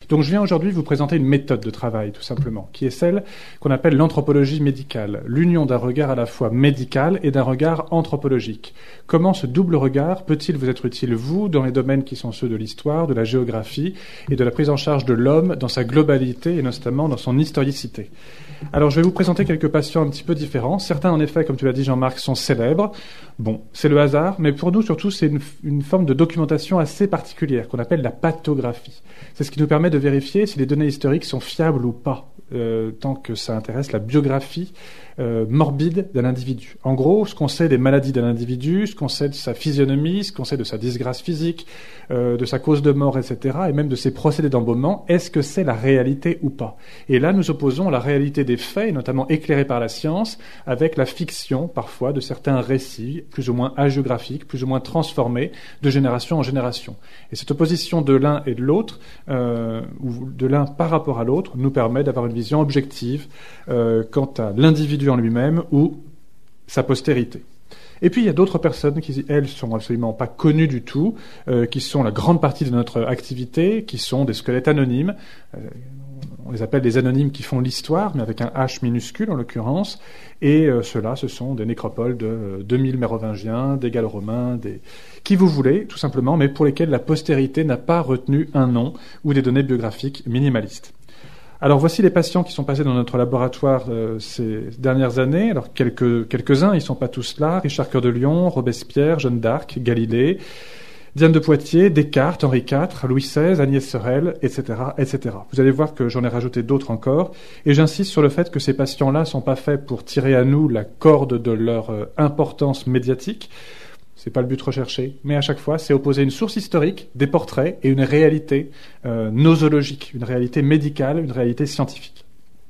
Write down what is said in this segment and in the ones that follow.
Donc je viens aujourd'hui vous présenter une méthode de travail, tout simplement, qui est celle qu'on appelle l'anthropologie médicale, l'union d'un regard à la fois médical et d'un regard anthropologique. Comment ce double regard peut-il vous être utile, vous, dans les domaines qui sont ceux de l'histoire, de la géographie et de la prise en charge de l'homme dans sa globalité et notamment dans son historicité. Alors, je vais vous présenter quelques patients un petit peu différents. Certains, en effet, comme tu l'as dit, Jean-Marc, sont célèbres. Bon, c'est le hasard, mais pour nous, surtout, c'est une forme de documentation assez particulière qu'on appelle la pathographie. C'est ce qui nous permet de vérifier si les données historiques sont fiables ou pas, tant que ça intéresse la biographie morbide d'un individu. En gros, ce qu'on sait des maladies d'un individu, ce qu'on sait de sa physionomie, ce qu'on sait de sa disgrâce physique, de sa cause de mort, etc., et même de ses procédés d'embaumement, est-ce que c'est la réalité ou pas? Et là, nous opposons la réalité des faits, notamment éclairés par la science, avec la fiction, parfois, de certains récits, plus ou moins hagiographiques, plus ou moins transformés, de génération en génération. Et cette opposition de l'un et de l'autre, ou de l'un par rapport à l'autre, nous permet d'avoir une vision objective quant à l'individu en lui-même ou sa postérité. Et puis il y a d'autres personnes qui, elles, sont absolument pas connues du tout, qui sont la grande partie de notre activité, qui sont des squelettes anonymes. On les appelle des anonymes qui font l'histoire, mais avec un H minuscule en l'occurrence. Et ceux-là, ce sont des nécropoles de 2000 mérovingiens, des Gallo-romains, qui vous voulez, tout simplement, mais pour lesquels la postérité n'a pas retenu un nom ou des données biographiques minimalistes. Alors voici les patients qui sont passés dans notre laboratoire ces dernières années. Alors quelques-uns, ils ne sont pas tous là. Richard Cœur de Lion, Robespierre, Jeanne d'Arc, Galilée, Diane de Poitiers, Descartes, Henri IV, Louis XVI, Agnès Sorel, etc., etc. Vous allez voir que j'en ai rajouté d'autres encore. Et j'insiste sur le fait que ces patients-là ne sont pas faits pour tirer à nous la corde de leur importance médiatique. C'est pas le but recherché, mais à chaque fois, c'est opposer une source historique, des portraits et une réalité nosologique, une réalité médicale, une réalité scientifique.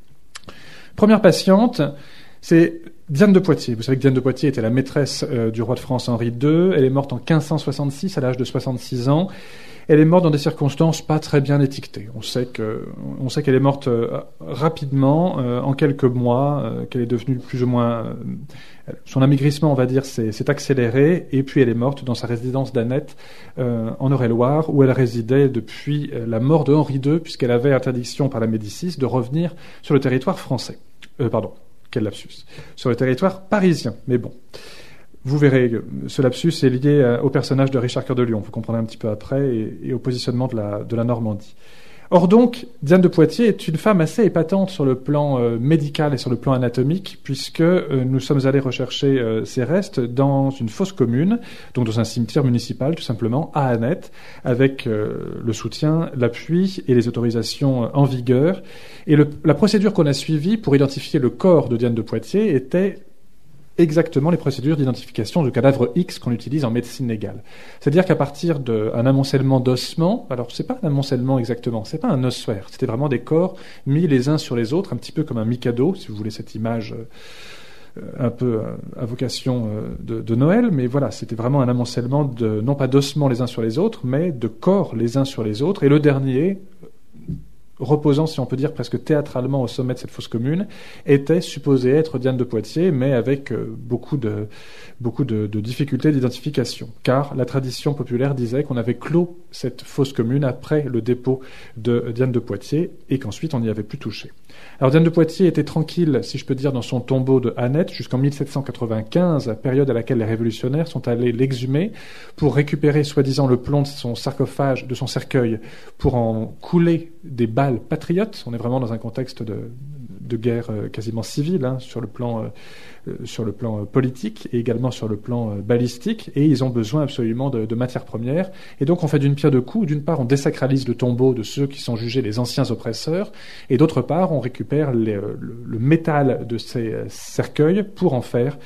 Première patiente, c'est Diane de Poitiers. Vous savez que Diane de Poitiers était la maîtresse du roi de France Henri II. Elle est morte en 1566 à l'âge de 66 ans. Elle est morte dans des circonstances pas très bien étiquetées. On sait qu'elle est morte rapidement, en quelques mois, qu'elle est devenue plus ou moins... son amaigrissement, on va dire, s'est accéléré, et puis elle est morte dans sa résidence d'Annette, en Eure-et-Loire, où elle résidait depuis la mort de Henri II, puisqu'elle avait interdiction par la Médicis de revenir sur le territoire français. Quel lapsus. Sur le territoire parisien, mais bon... Vous verrez, ce lapsus est lié au personnage de Richard Cœur de Lion, vous comprendrez un petit peu après, et au positionnement de la Normandie. Or donc, Diane de Poitiers est une femme assez épatante sur le plan médical et sur le plan anatomique, puisque nous sommes allés rechercher ses restes dans une fosse commune, donc dans un cimetière municipal tout simplement, à Annette, avec le soutien, l'appui et les autorisations en vigueur. Et la procédure qu'on a suivie pour identifier le corps de Diane de Poitiers était exactement les procédures d'identification du cadavre X qu'on utilise en médecine légale. C'est-à-dire qu'à partir d'un amoncellement d'ossements, alors c'est pas un amoncellement exactement, c'est pas un ossuaire, c'était vraiment des corps mis les uns sur les autres, un petit peu comme un mikado, si vous voulez cette image un peu à vocation de Noël, mais voilà, c'était vraiment un amoncellement non pas d'ossements les uns sur les autres, mais de corps les uns sur les autres, et le dernier, reposant, si on peut dire, presque théâtralement au sommet de cette fosse commune, était supposé être Diane de Poitiers, mais avec beaucoup de difficultés d'identification. Car la tradition populaire disait qu'on avait clos cette fosse commune après le dépôt de Diane de Poitiers et qu'ensuite on n'y avait plus touché. Alors Diane de Poitiers était tranquille, si je peux dire, dans son tombeau de Annette jusqu'en 1795, période à laquelle les révolutionnaires sont allés l'exhumer pour récupérer soi-disant le plomb de son sarcophage, de son cercueil, pour en couler des balles patriotes. On est vraiment dans un contexte de guerre quasiment civile, sur le plan politique et également sur le plan balistique, et ils ont besoin absolument de matières premières. Et donc on fait d'une pierre deux coups. D'une part, on désacralise le tombeau de ceux qui sont jugés les anciens oppresseurs, et d'autre part, on récupère le métal de ces cercueils pour en faire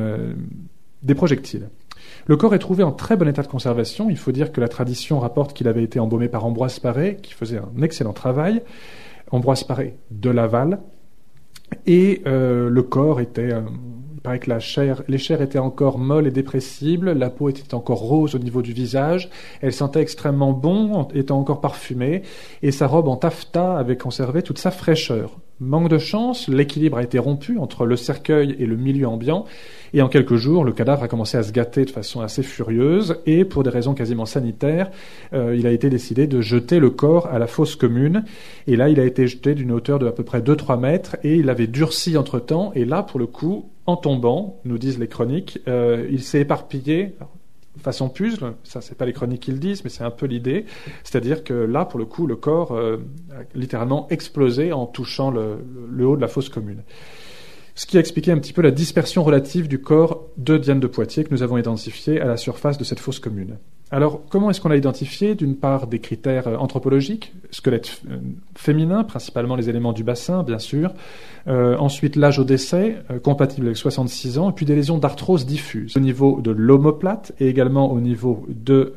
des projectiles. Le corps est trouvé en très bon état de conservation. Il faut dire que la tradition rapporte qu'il avait été embaumé par Ambroise Paré, qui faisait un excellent travail. Ambroise Paré de Laval. Et le corps était Il paraît que les chairs étaient encore molles et dépressibles, la peau était encore rose au niveau du visage, elle sentait extrêmement bon, étant encore parfumée, et sa robe en taffetas avait conservé toute sa fraîcheur. Manque de chance, l'équilibre a été rompu entre le cercueil et le milieu ambiant, et en quelques jours, le cadavre a commencé à se gâter de façon assez furieuse, et pour des raisons quasiment sanitaires, il a été décidé de jeter le corps à la fosse commune, et là, il a été jeté d'une hauteur de à peu près 2-3 mètres, et il avait durci entre-temps, et là, pour le coup, en tombant, nous disent les chroniques, il s'est éparpillé, façon puzzle, ça c'est pas les chroniques qui le disent, mais c'est un peu l'idée, c'est-à-dire que là, pour le coup, le corps a littéralement explosé en touchant le haut de la fosse commune. Ce qui a expliqué un petit peu la dispersion relative du corps de Diane de Poitiers que nous avons identifié à la surface de cette fosse commune. Alors, comment est-ce qu'on l'a identifié? D'une part, des critères anthropologiques, squelette féminin, principalement les éléments du bassin, bien sûr. Ensuite, l'âge au décès, compatible avec 66 ans, et puis des lésions d'arthrose diffuse au niveau de l'omoplate et également au niveau de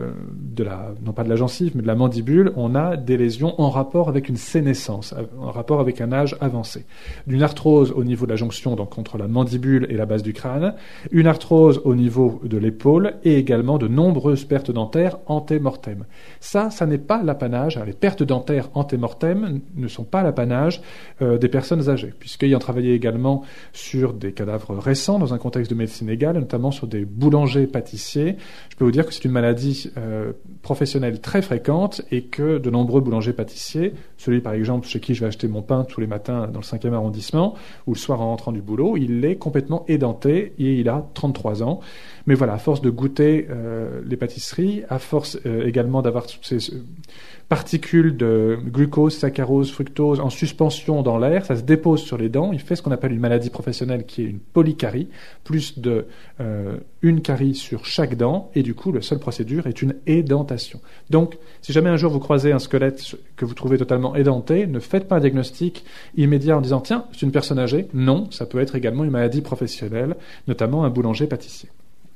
la, non pas de la gencive, mais de la mandibule. On a des lésions en rapport avec une sénescence, en rapport avec un âge avancé. D'une arthrose au niveau de la jonction, donc entre la mandibule et la base du crâne, une arthrose au niveau de l'épaule et également de nombreuses pertes dentaires antémortem. Ça n'est pas l'apanage. Les pertes dentaires antémortem ne sont pas l'apanage des personnes âgées, puisqu'ayant travaillé également sur des cadavres récents dans un contexte de médecine égale, notamment sur des boulangers-pâtissiers, je peux vous dire que c'est une maladie professionnelle très fréquente et que de nombreux boulangers-pâtissiers, celui par exemple chez qui je vais acheter mon pain tous les matins dans le 5e arrondissement, ou le soir en rentrant du boulot, il est complètement édenté et il a 33 ans. Mais voilà, à force de goûter les pâtisseries, à force également d'avoir toutes ces particules de glucose, saccharose, fructose en suspension dans l'air, ça se dépose sur les dents, il fait ce qu'on appelle une maladie professionnelle qui est une polycarie, plus de une carie sur chaque dent, et du coup, la seule procédure est une édentation. Donc, si jamais un jour vous croisez un squelette que vous trouvez totalement édenté, ne faites pas un diagnostic immédiat en disant « Tiens, c'est une personne âgée ». Non, ça peut être également une maladie professionnelle, notamment un boulanger-pâtissier.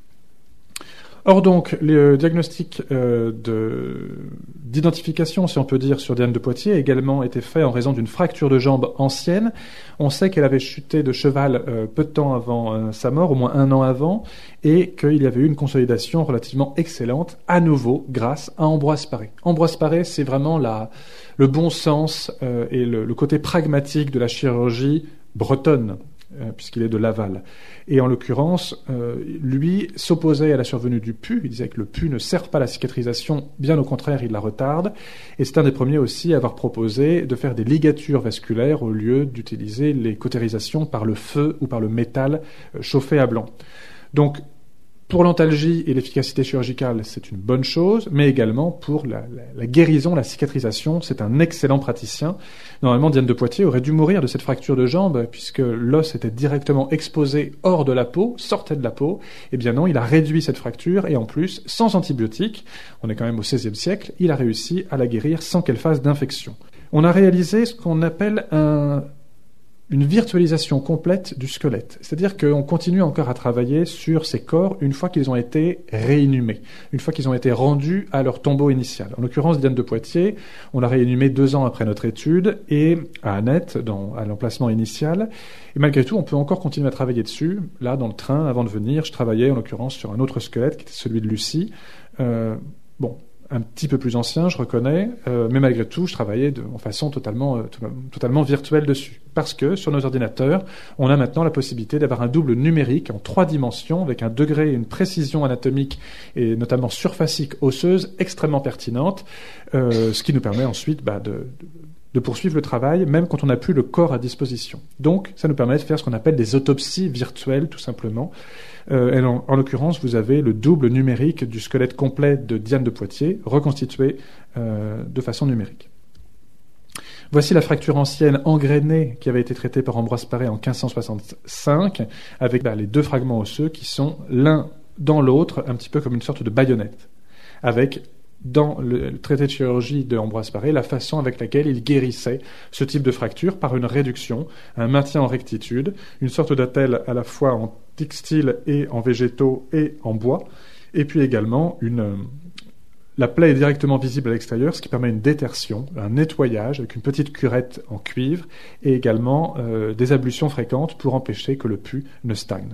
Or donc, le diagnostic d'identification, si on peut dire, sur Diane de Poitiers a également été fait en raison d'une fracture de jambe ancienne. On sait qu'elle avait chuté de cheval peu de temps avant sa mort, au moins 1 an avant, et qu'il y avait eu une consolidation relativement excellente, à nouveau, grâce à Ambroise Paré. Ambroise Paré, c'est vraiment le bon sens et le côté pragmatique de la chirurgie bretonne, puisqu'il est de Laval. Et en l'occurrence, lui s'opposait à la survenue du PU. Il disait que le PU ne sert pas à la cicatrisation, bien au contraire, il la retarde. Et c'est un des premiers aussi à avoir proposé de faire des ligatures vasculaires au lieu d'utiliser les cautérisations par le feu ou par le métal chauffé à blanc. Donc, pour l'antalgie et l'efficacité chirurgicale, c'est une bonne chose, mais également pour la guérison, la cicatrisation, c'est un excellent praticien. Normalement, Diane de Poitiers aurait dû mourir de cette fracture de jambe, puisque l'os était directement exposé hors de la peau, sortait de la peau. Eh bien non, il a réduit cette fracture, et en plus, sans antibiotiques, on est quand même au XVIe siècle, il a réussi à la guérir sans qu'elle fasse d'infection. On a réalisé ce qu'on appelle une virtualisation complète du squelette. C'est-à-dire qu'on continue encore à travailler sur ces corps une fois qu'ils ont été réinhumés, une fois qu'ils ont été rendus à leur tombeau initial. En l'occurrence, Diane de Poitiers, on l'a réinhumé 2 ans après notre étude, et à Annette, à l'emplacement initial. Et malgré tout, on peut encore continuer à travailler dessus. Là, dans le train, avant de venir, je travaillais en l'occurrence sur un autre squelette, qui était celui de Lucie. Un petit peu plus ancien, je reconnais, mais malgré tout, je travaillais en façon totalement virtuelle dessus. Parce que, sur nos ordinateurs, on a maintenant la possibilité d'avoir un double numérique en 3 dimensions, avec un degré et une précision anatomique, et notamment surfacique osseuse, extrêmement pertinente, ce qui nous permet ensuite de poursuivre le travail, même quand on n'a plus le corps à disposition. Donc, ça nous permet de faire ce qu'on appelle des autopsies virtuelles, tout simplement. En l'occurrence, vous avez le double numérique du squelette complet de Diane de Poitiers, reconstitué de façon numérique. Voici la fracture ancienne engrainée qui avait été traitée par Ambroise Paré en 1565, avec les 2 fragments osseux qui sont l'un dans l'autre, un petit peu comme une sorte de baïonnette, avec dans le traité de chirurgie de Ambroise Paré, la façon avec laquelle il guérissait ce type de fracture par une réduction, un maintien en rectitude, une sorte d'attelle à la fois en textile et en végétaux et en bois, et puis également La plaie est directement visible à l'extérieur, ce qui permet une détertion, un nettoyage avec une petite curette en cuivre et également des ablutions fréquentes pour empêcher que le pus ne stagne.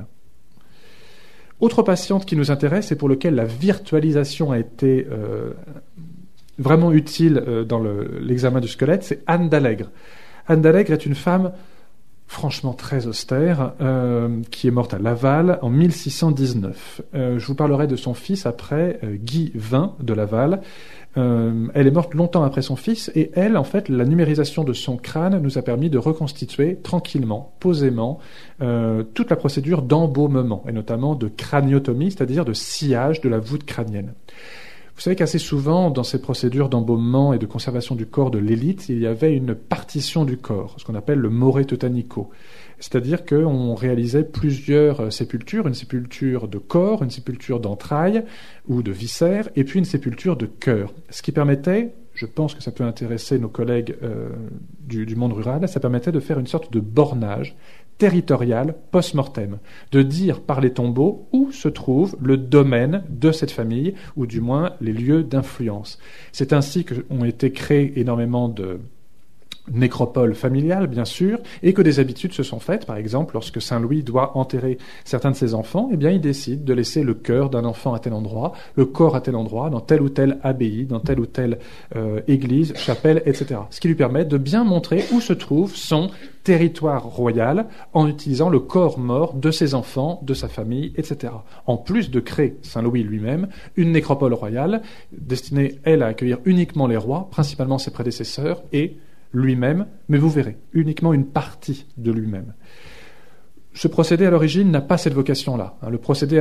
Autre patiente qui nous intéresse et pour laquelle la virtualisation a été vraiment utile dans l'examen du squelette, c'est Anne d'Allègre. Anne d'Allègre est une femme franchement très austère, qui est morte à Laval en 1619. Je vous parlerai de son fils après, Guy Vin de Laval. Elle est morte longtemps après son fils, et elle, en fait, la numérisation de son crâne nous a permis de reconstituer tranquillement, posément, toute la procédure d'embaumement, et notamment de craniotomie, c'est-à-dire de sciage de la voûte crânienne. Vous savez qu'assez souvent, dans ces procédures d'embaumement et de conservation du corps de l'élite, il y avait une partition du corps, ce qu'on appelle le more totanico. C'est-à-dire qu'on réalisait plusieurs sépultures, une sépulture de corps, une sépulture d'entrailles ou de viscères, et puis une sépulture de cœur. Ce qui permettait, je pense que ça peut intéresser nos collègues du monde rural, ça permettait de faire une sorte de bornage territorial post-mortem, de dire par les tombeaux où se trouve le domaine de cette famille, ou du moins les lieux d'influence. C'est ainsi qu'ont été créés énormément de nécropole familiale, bien sûr, et que des habitudes se sont faites. Par exemple, lorsque Saint-Louis doit enterrer certains de ses enfants, eh bien, il décide de laisser le cœur d'un enfant à tel endroit, le corps à tel endroit, dans telle ou telle abbaye, dans telle ou telle église, chapelle, etc. Ce qui lui permet de bien montrer où se trouve son territoire royal en utilisant le corps mort de ses enfants, de sa famille, etc. En plus de créer, Saint-Louis lui-même, une nécropole royale destinée, elle, à accueillir uniquement les rois, principalement ses prédécesseurs, et lui-même, mais vous verrez, uniquement une partie de lui-même. Ce procédé, à l'origine, n'a pas cette vocation-là. Le procédé, à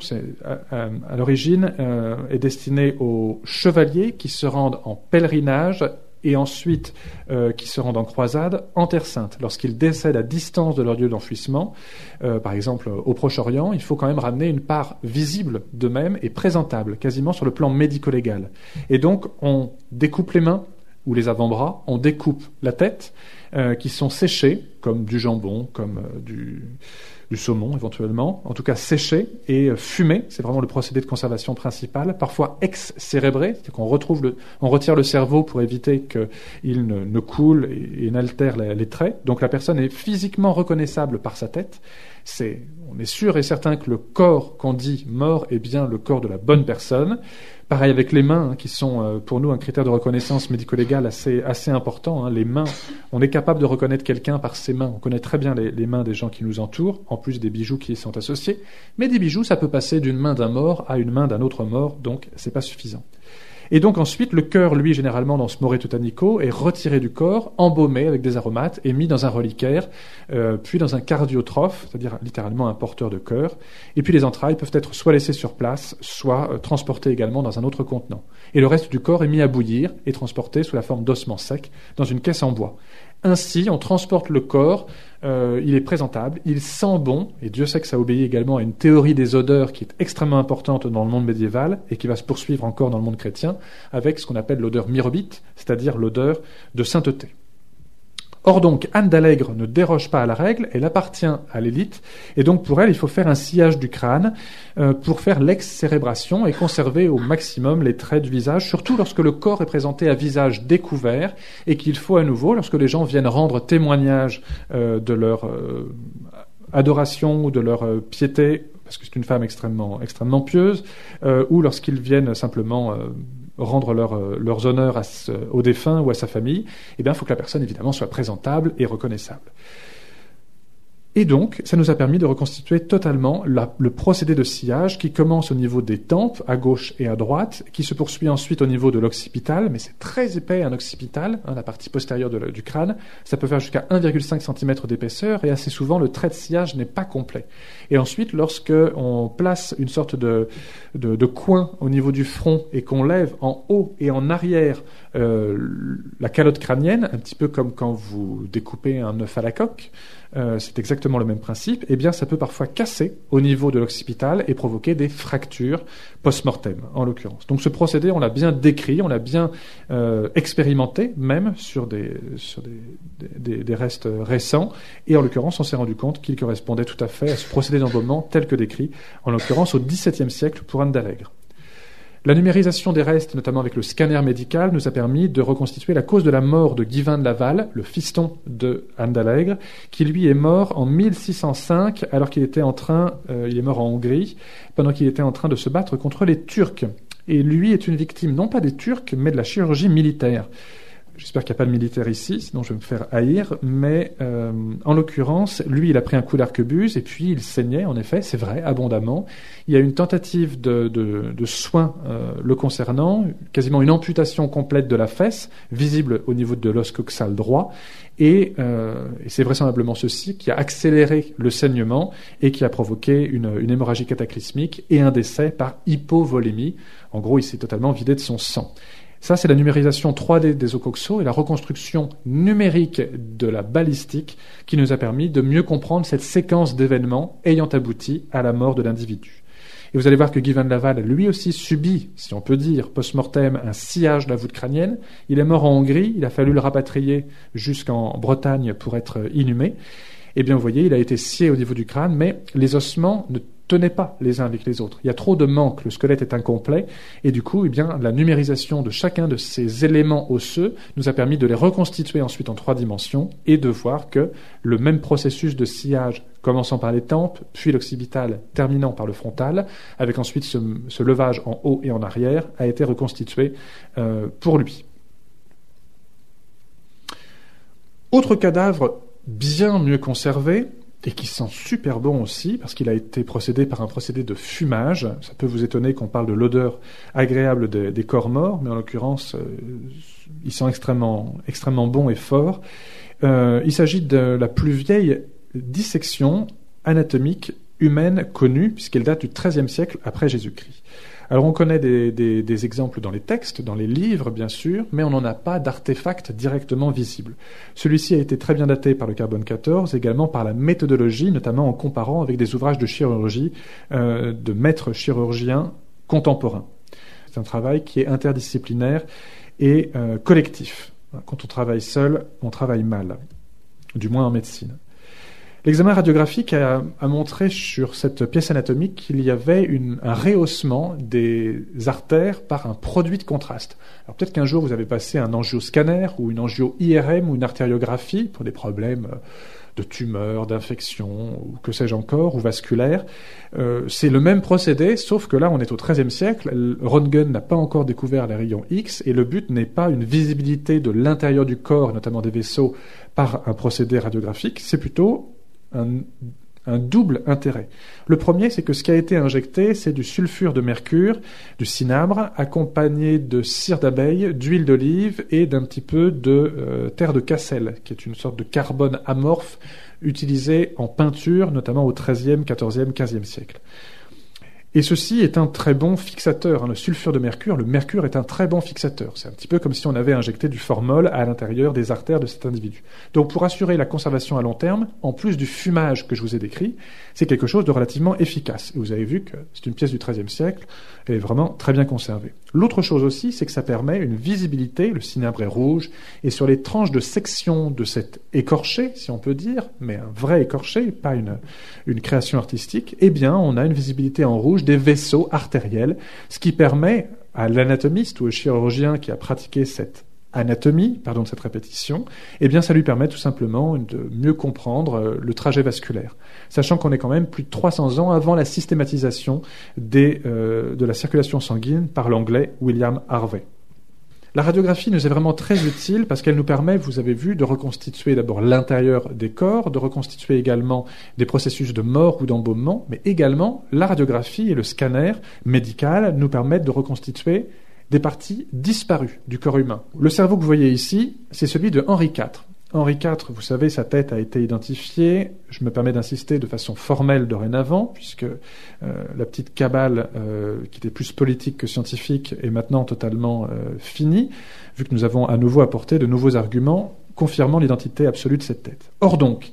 l'origine, est destiné aux chevaliers qui se rendent en pèlerinage et ensuite qui se rendent en croisade en Terre Sainte. Lorsqu'ils décèdent à distance de leur lieu d'enfouissement, par exemple au Proche-Orient, il faut quand même ramener une part visible d'eux-mêmes et présentable, quasiment sur le plan médico-légal. Et donc, on découpe les mains, ou les avant-bras, on découpe la tête, qui sont séchés, comme du jambon, comme du saumon éventuellement, en tout cas séchés et fumés, c'est vraiment le procédé de conservation principal, parfois ex-cérébré, c'est-à-dire qu'on retire le cerveau pour éviter qu'il ne coule et n'altère les traits, donc la personne est physiquement reconnaissable par sa tête. On est sûr et certain que le corps qu'on dit mort est bien le corps de la bonne personne. Pareil avec les mains, qui sont pour nous un critère de reconnaissance médico-légale assez important. Les mains, on est capable de reconnaître quelqu'un par ses mains. On connaît très bien les mains des gens qui nous entourent, en plus des bijoux qui y sont associés. Mais des bijoux, ça peut passer d'une main d'un mort à une main d'un autre mort, donc c'est pas suffisant. Et donc ensuite, le cœur, lui, généralement dans ce more totanico, est retiré du corps, embaumé avec des aromates et mis dans un reliquaire, puis dans un cardiotrophe, c'est-à-dire littéralement un porteur de cœur. Et puis les entrailles peuvent être soit laissées sur place, soit transportées également dans un autre contenant. Et le reste du corps est mis à bouillir et transporté sous la forme d'ossements secs dans une caisse en bois. Ainsi, on transporte le corps, il est présentable, il sent bon, et Dieu sait que ça obéit également à une théorie des odeurs qui est extrêmement importante dans le monde médiéval et qui va se poursuivre encore dans le monde chrétien, avec ce qu'on appelle l'odeur myrobite, c'est-à-dire l'odeur de sainteté. Or donc, Anne d'Allègre ne déroge pas à la règle, elle appartient à l'élite, et donc pour elle, il faut faire un sillage du crâne pour faire l'ex-cérébration et conserver au maximum les traits du visage, surtout lorsque le corps est présenté à visage découvert et qu'il faut à nouveau, lorsque les gens viennent rendre témoignage de leur adoration ou de leur piété, parce que c'est une femme extrêmement pieuse, ou lorsqu'ils viennent simplement rendre leurs honneurs au défunt ou à sa famille, eh bien, il faut que la personne, évidemment, soit présentable et reconnaissable. Et donc, ça nous a permis de reconstituer totalement le procédé de sillage qui commence au niveau des tempes, à gauche et à droite, qui se poursuit ensuite au niveau de l'occipital, mais c'est très épais un occipital, la partie postérieure du crâne, ça peut faire jusqu'à 1,5 cm d'épaisseur, et assez souvent, le trait de sillage n'est pas complet. Et ensuite, lorsque on place une sorte de coin au niveau du front et qu'on lève en haut et en arrière la calotte crânienne, un petit peu comme quand vous découpez un œuf à la coque, c'est exactement le même principe, eh bien ça peut parfois casser au niveau de l'occipital et provoquer des fractures post-mortem, en l'occurrence. Donc ce procédé, on l'a bien décrit, on l'a bien expérimenté, même sur des restes récents, et en l'occurrence, on s'est rendu compte qu'il correspondait tout à fait à ce procédé d'embaumement tel que décrit, en l'occurrence au XVIIe siècle pour Anne d'Allègre. La numérisation des restes, notamment avec le scanner médical, nous a permis de reconstituer la cause de la mort de Guyvin de Laval, le fiston de Anne d'Alègre, qui lui est mort en 1605, alors qu'il était il est mort en Hongrie, pendant qu'il était en train de se battre contre les Turcs. Et lui est une victime, non pas des Turcs, mais de la chirurgie militaire. J'espère qu'il n'y a pas de militaire ici, sinon je vais me faire haïr. Mais en l'occurrence, lui, il a pris un coup d'arquebuse et puis il saignait, en effet, c'est vrai, abondamment. Il y a eu une tentative de soins le concernant, quasiment une amputation complète de la fesse, visible au niveau de l'os coxal droit. Et c'est vraisemblablement ceci qui a accéléré le saignement et qui a provoqué une hémorragie cataclysmique et un décès par hypovolémie. En gros, il s'est totalement vidé de son sang. Ça, c'est la numérisation 3D des os coxaux et la reconstruction numérique de la balistique qui nous a permis de mieux comprendre cette séquence d'événements ayant abouti à la mort de l'individu. Et vous allez voir que Guyvin de Laval, lui aussi, subit, si on peut dire, post-mortem, un sciage de la voûte crânienne. Il est mort en Hongrie, il a fallu le rapatrier jusqu'en Bretagne pour être inhumé. Eh bien, vous voyez, il a été scié au niveau du crâne, mais les ossements ne tenaient pas les uns avec les autres. Il y a trop de manques, le squelette est incomplet, et du coup, eh bien, la numérisation de chacun de ces éléments osseux nous a permis de les reconstituer ensuite en 3 dimensions et de voir que le même processus de sciage, commençant par les tempes, puis l'occipital, terminant par le frontal, avec ensuite ce levage en haut et en arrière, a été reconstitué pour lui. Autre cadavre bien mieux conservé, et qui sent super bon aussi, parce qu'il a été procédé par un procédé de fumage. Ça peut vous étonner qu'on parle de l'odeur agréable des corps morts, mais en l'occurrence, il sent extrêmement bon et fort. Il s'agit de la plus vieille dissection anatomique humaine connue, puisqu'elle date du XIIIe siècle après Jésus-Christ. Alors on connaît des exemples dans les textes, dans les livres bien sûr, mais on n'en a pas d'artefacts directement visibles. Celui-ci a été très bien daté par le carbone 14, également par la méthodologie, notamment en comparant avec des ouvrages de chirurgie de maîtres chirurgiens contemporains. C'est un travail qui est interdisciplinaire et collectif. Quand on travaille seul, on travaille mal, du moins en médecine. L'examen radiographique a montré sur cette pièce anatomique qu'il y avait un rehaussement des artères par un produit de contraste. Alors peut-être qu'un jour vous avez passé un angioscanner ou une angio-IRM ou une artériographie pour des problèmes de tumeurs, d'infections ou que sais-je encore, ou vasculaires. C'est le même procédé, sauf que là on est au XIIIe siècle, Röntgen n'a pas encore découvert les rayons X et le but n'est pas une visibilité de l'intérieur du corps, notamment des vaisseaux, par un procédé radiographique, c'est plutôt un double intérêt. Le premier, c'est que ce qui a été injecté, c'est du sulfure de mercure, du cinabre, accompagné de cire d'abeille, d'huile d'olive et d'un petit peu de terre de Cassel, qui est une sorte de carbone amorphe utilisé en peinture, notamment au XIIIe, XIVe, XVe siècle. Et ceci est un très bon fixateur. Le sulfure de mercure, le mercure est un très bon fixateur. C'est un petit peu comme si on avait injecté du formol à l'intérieur des artères de cet individu. Donc pour assurer la conservation à long terme, en plus du fumage que je vous ai décrit, c'est quelque chose de relativement efficace. Et vous avez vu que c'est une pièce du XIIIe siècle, elle est vraiment très bien conservée. L'autre chose aussi, c'est que ça permet une visibilité, le cinabre est rouge, et sur les tranches de section de cet écorché, si on peut dire, mais un vrai écorché, pas une création artistique, eh bien on a une visibilité en rouge des vaisseaux artériels, ce qui permet à l'anatomiste ou au chirurgien qui a pratiqué cette anatomie, pardon de cette répétition, eh bien ça lui permet tout simplement de mieux comprendre le trajet vasculaire, sachant qu'on est quand même plus de 300 ans avant la systématisation de la circulation sanguine par l'anglais William Harvey. La radiographie nous est vraiment très utile parce qu'elle nous permet, vous avez vu, de reconstituer d'abord l'intérieur des corps, de reconstituer également des processus de mort ou d'embaumement, mais également la radiographie et le scanner médical nous permettent de reconstituer des parties disparues du corps humain. Le cerveau que vous voyez ici, c'est celui de Henri IV. Henri IV, vous savez, sa tête a été identifiée. Je me permets d'insister de façon formelle dorénavant, puisque la petite cabale, qui était plus politique que scientifique, est maintenant totalement finie, vu que nous avons à nouveau apporté de nouveaux arguments confirmant l'identité absolue de cette tête. Or donc,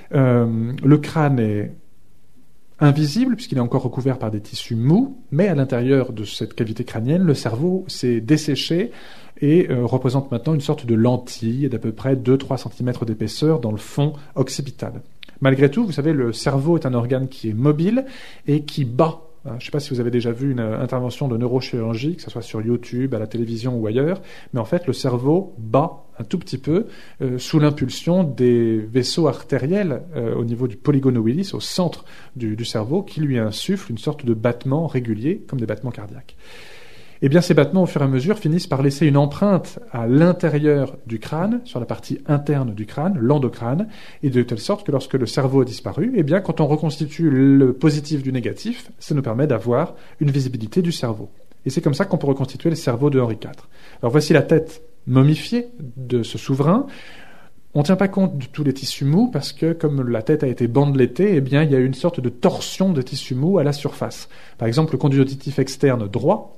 le crâne est invisible, puisqu'il est encore recouvert par des tissus mous, mais à l'intérieur de cette cavité crânienne, le cerveau s'est desséché et représente maintenant une sorte de lentille d'à peu près 2-3 cm d'épaisseur dans le fond occipital. Malgré tout, vous savez, le cerveau est un organe qui est mobile et qui bat Je ne sais pas si vous avez déjà vu une intervention de neurochirurgie, que ce soit sur YouTube, à la télévision ou ailleurs, mais en fait, le cerveau bat un tout petit peu sous l'impulsion des vaisseaux artériels au niveau du polygone ovilis, au centre du cerveau, qui lui insuffle une sorte de battement régulier, comme des battements cardiaques. Eh bien, ces battements, au fur et à mesure, finissent par laisser une empreinte à l'intérieur du crâne, sur la partie interne du crâne, l'endocrâne, et de telle sorte que lorsque le cerveau a disparu, eh bien, quand on reconstitue le positif du négatif, ça nous permet d'avoir une visibilité du cerveau. Et c'est comme ça qu'on peut reconstituer le cerveau de Henri IV. Alors voici la tête momifiée de ce souverain. On ne tient pas compte de tous les tissus mous parce que, comme la tête a été bandeletée, eh bien, il y a une sorte de torsion de tissus mous à la surface. Par exemple, le conduit auditif externe droit,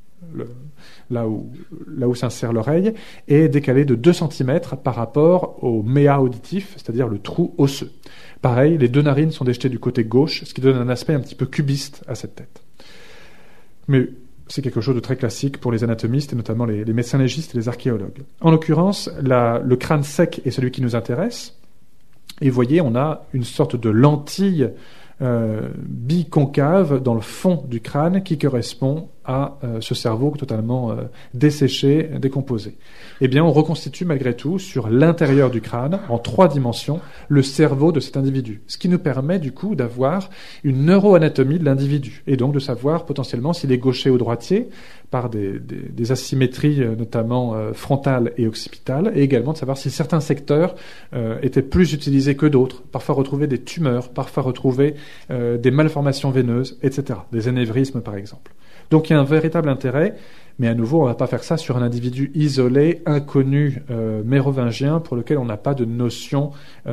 là où s'insère l'oreille, est décalé de 2 cm par rapport au méa auditif, c'est-à-dire le trou osseux. Pareil, les 2 narines sont déjetées du côté gauche, ce qui donne un aspect un petit peu cubiste à cette tête. Mais c'est quelque chose de très classique pour les anatomistes, et notamment les médecins légistes et les archéologues. En l'occurrence, le crâne sec est celui qui nous intéresse, et vous voyez, on a une sorte de lentille biconcave dans le fond du crâne qui correspond à ce cerveau totalement desséché, décomposé. Eh bien, on reconstitue malgré tout sur l'intérieur du crâne, en 3 dimensions, le cerveau de cet individu. Ce qui nous permet du coup d'avoir une neuroanatomie de l'individu et donc de savoir potentiellement s'il est gaucher ou droitier par des asymétries notamment frontales et occipitales, et également de savoir si certains secteurs étaient plus utilisés que d'autres, parfois retrouver des tumeurs, parfois retrouver des malformations veineuses, etc., des anévrismes par exemple. Donc il y a un véritable intérêt, mais à nouveau, on ne va pas faire ça sur un individu isolé, inconnu, mérovingien, pour lequel on n'a pas de notion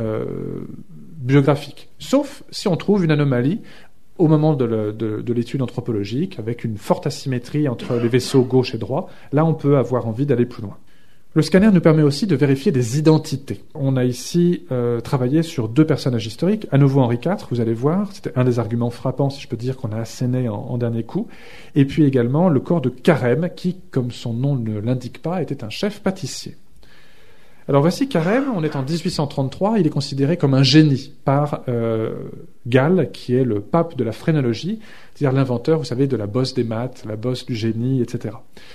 biographique. Sauf si on trouve une anomalie au moment de l'étude anthropologique, avec une forte asymétrie entre les vaisseaux gauche et droit. Là, on peut avoir envie d'aller plus loin. Le scanner nous permet aussi de vérifier des identités. On a ici travaillé sur 2 personnages historiques. À nouveau Henri IV, vous allez voir, c'était un des arguments frappants, si je peux dire, qu'on a asséné en dernier coup. Et puis également le corps de Carême, qui, comme son nom ne l'indique pas, était un chef pâtissier. Alors voici Carême, on est en 1833, il est considéré comme un génie par Gall, qui est le pape de la phrénologie, c'est-à-dire l'inventeur, vous savez, de la bosse des maths, la bosse du génie, etc.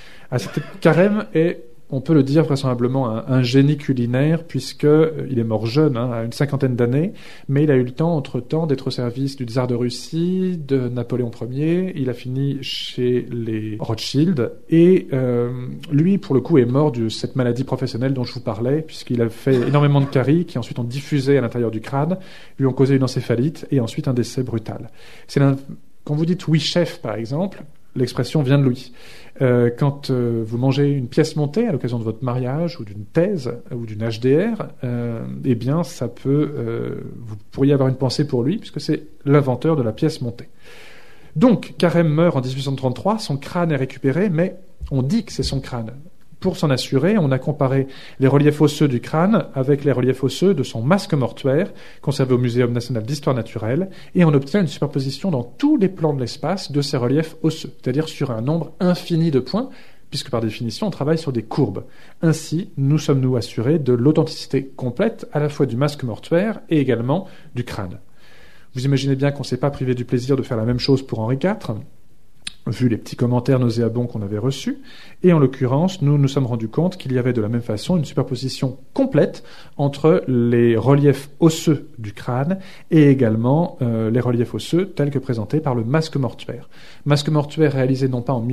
Carême est, on peut le dire vraisemblablement, un génie culinaire, puisqu'il est mort jeune, à une 50aine d'années, mais il a eu le temps, entre-temps, d'être au service du tsar de Russie, de Napoléon Ier, il a fini chez les Rothschild, et lui, pour le coup, est mort de cette maladie professionnelle dont je vous parlais, puisqu'il a fait énormément de caries, qui ensuite ont diffusé à l'intérieur du crâne, lui ont causé une encéphalite, et ensuite un décès brutal. Quand vous dites « oui, chef », par exemple, l'expression vient de lui. Quand vous mangez une pièce montée à l'occasion de votre mariage ou d'une thèse ou d'une HDR, eh bien, ça peut, vous pourriez avoir une pensée pour lui, puisque c'est l'inventeur de la pièce montée. Donc, Carême meurt en 1833, son crâne est récupéré, mais on dit que c'est son crâne. Pour s'en assurer, on a comparé les reliefs osseux du crâne avec les reliefs osseux de son masque mortuaire, conservé au Muséum national d'histoire naturelle, et on obtient une superposition dans tous les plans de l'espace de ces reliefs osseux, c'est-à-dire sur un nombre infini de points, puisque par définition, on travaille sur des courbes. Ainsi, nous sommes-nous assurés de l'authenticité complète à la fois du masque mortuaire et également du crâne. Vous imaginez bien qu'on ne s'est pas privé du plaisir de faire la même chose pour Henri IV, vu les petits commentaires nauséabonds qu'on avait reçus, et en l'occurrence, nous nous sommes rendus compte qu'il y avait de la même façon une superposition complète entre les reliefs osseux du crâne et également les reliefs osseux tels que présentés par le masque mortuaire. Masque mortuaire réalisé non pas en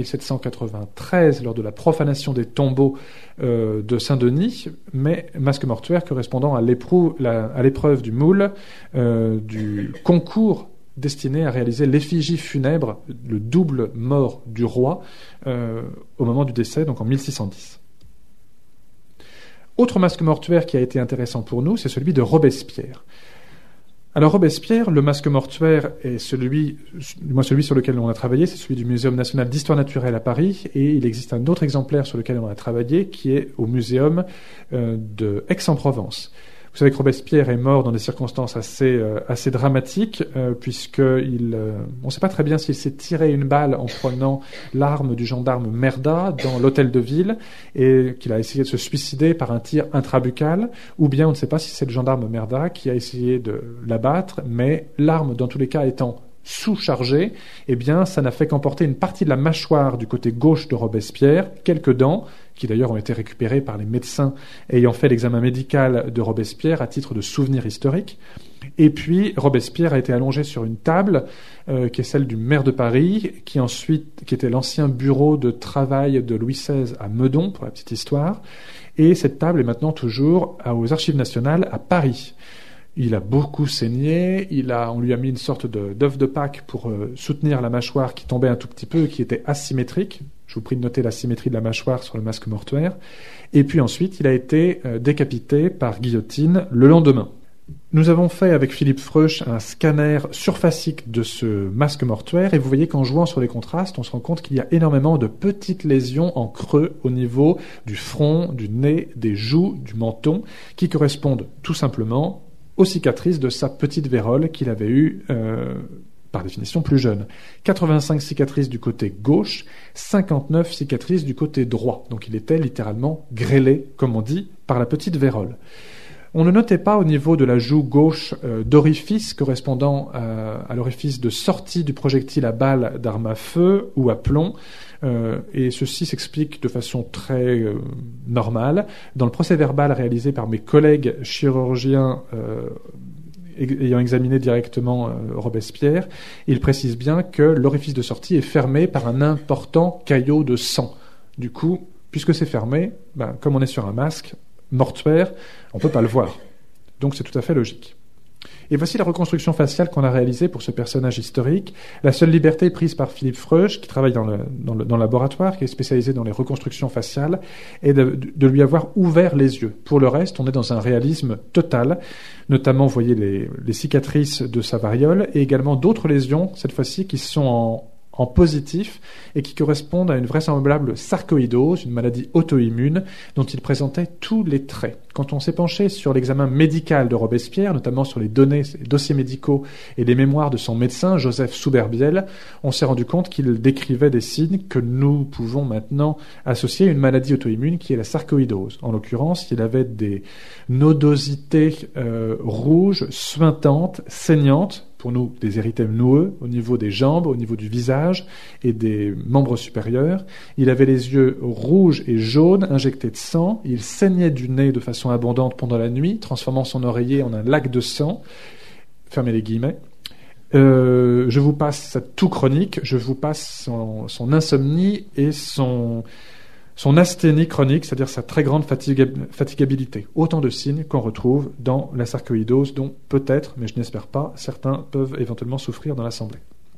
1793 lors de la profanation des tombeaux de Saint-Denis, mais masque mortuaire correspondant à l'épreuve du moule du concours destiné à réaliser l'effigie funèbre, le double mort du roi, au moment du décès, donc en 1610. Autre masque mortuaire qui a été intéressant pour nous, c'est celui de Robespierre. Alors Robespierre, le masque mortuaire est celui sur lequel on a travaillé, c'est celui du Muséum national d'histoire naturelle à Paris, et il existe un autre exemplaire sur lequel on a travaillé, qui est au Muséum de Aix-en-Provence. Vous savez que Robespierre est mort dans des circonstances assez dramatiques, puisqu'on ne sait pas très bien s'il s'est tiré une balle en prenant l'arme du gendarme Merda dans l'hôtel de ville, et qu'il a essayé de se suicider par un tir intrabuccal, ou bien on ne sait pas si c'est le gendarme Merda qui a essayé de l'abattre, mais l'arme, dans tous les cas, étant sous-chargé, eh bien, ça n'a fait qu'emporter une partie de la mâchoire du côté gauche de Robespierre, quelques dents, qui d'ailleurs ont été récupérées par les médecins ayant fait l'examen médical de Robespierre à titre de souvenir historique. Et puis, Robespierre a été allongé sur une table, qui est celle du maire de Paris, qui était l'ancien bureau de travail de Louis XVI à Meudon, pour la petite histoire. Et cette table est maintenant toujours aux Archives nationales à Paris. Il a beaucoup saigné, on lui a mis une sorte d'œuf de Pâques pour soutenir la mâchoire qui tombait un tout petit peu, qui était asymétrique. Je vous prie de noter la symétrie de la mâchoire sur le masque mortuaire. Et puis ensuite, il a été décapité par guillotine le lendemain. Nous avons fait avec Philippe Freuch un scanner surfacique de ce masque mortuaire et vous voyez qu'en jouant sur les contrastes, on se rend compte qu'il y a énormément de petites lésions en creux au niveau du front, du nez, des joues, du menton, qui correspondent tout simplement aux cicatrices de sa petite vérole qu'il avait eue par définition plus jeune. 85 cicatrices du côté gauche, 59 cicatrices du côté droit. Donc il était littéralement grêlé, comme on dit, par la petite vérole. On ne notait pas au niveau de la joue gauche d'orifice correspondant à l'orifice de sortie du projectile à balle d'arme à feu ou à plomb, et ceci s'explique de façon très normale. Dans le procès-verbal réalisé par mes collègues chirurgiens ayant examiné directement Robespierre, il précise bien que l'orifice de sortie est fermé par un important caillot de sang. Du coup, puisque c'est fermé, comme on est sur un masque mortuaire, on ne peut pas le voir. Donc c'est tout à fait logique. Et voici la reconstruction faciale qu'on a réalisée pour ce personnage historique. La seule liberté prise par Philippe Freuch, qui travaille dans le laboratoire, qui est spécialisé dans les reconstructions faciales, est de lui avoir ouvert les yeux. Pour le reste, on est dans un réalisme total. Notamment, vous voyez les cicatrices de sa variole et également d'autres lésions, cette fois-ci, qui sont en positif et qui correspondent à une vraisemblable sarcoïdose, une maladie auto-immune dont il présentait tous les traits. Quand on s'est penché sur l'examen médical de Robespierre, notamment sur les données, les dossiers médicaux et les mémoires de son médecin, Joseph Souberbiel, on s'est rendu compte qu'il décrivait des signes que nous pouvons maintenant associer à une maladie auto-immune qui est la sarcoïdose. En l'occurrence, il avait des nodosités rouges, suintantes, saignantes, pour nous des érythèmes noueux au niveau des jambes, au niveau du visage et des membres supérieurs. Il avait les yeux rouges et jaunes, injectés de sang. Il saignait du nez de façon abondante pendant la nuit, transformant son oreiller en un lac de sang. Fermez les guillemets. Je vous passe sa toux chronique, je vous passe son insomnie et son asthénie chronique, c'est-à-dire sa très grande fatigabilité. Autant de signes qu'on retrouve dans la sarcoïdose, dont peut-être, mais je n'espère pas, certains peuvent éventuellement souffrir dans l'Assemblée.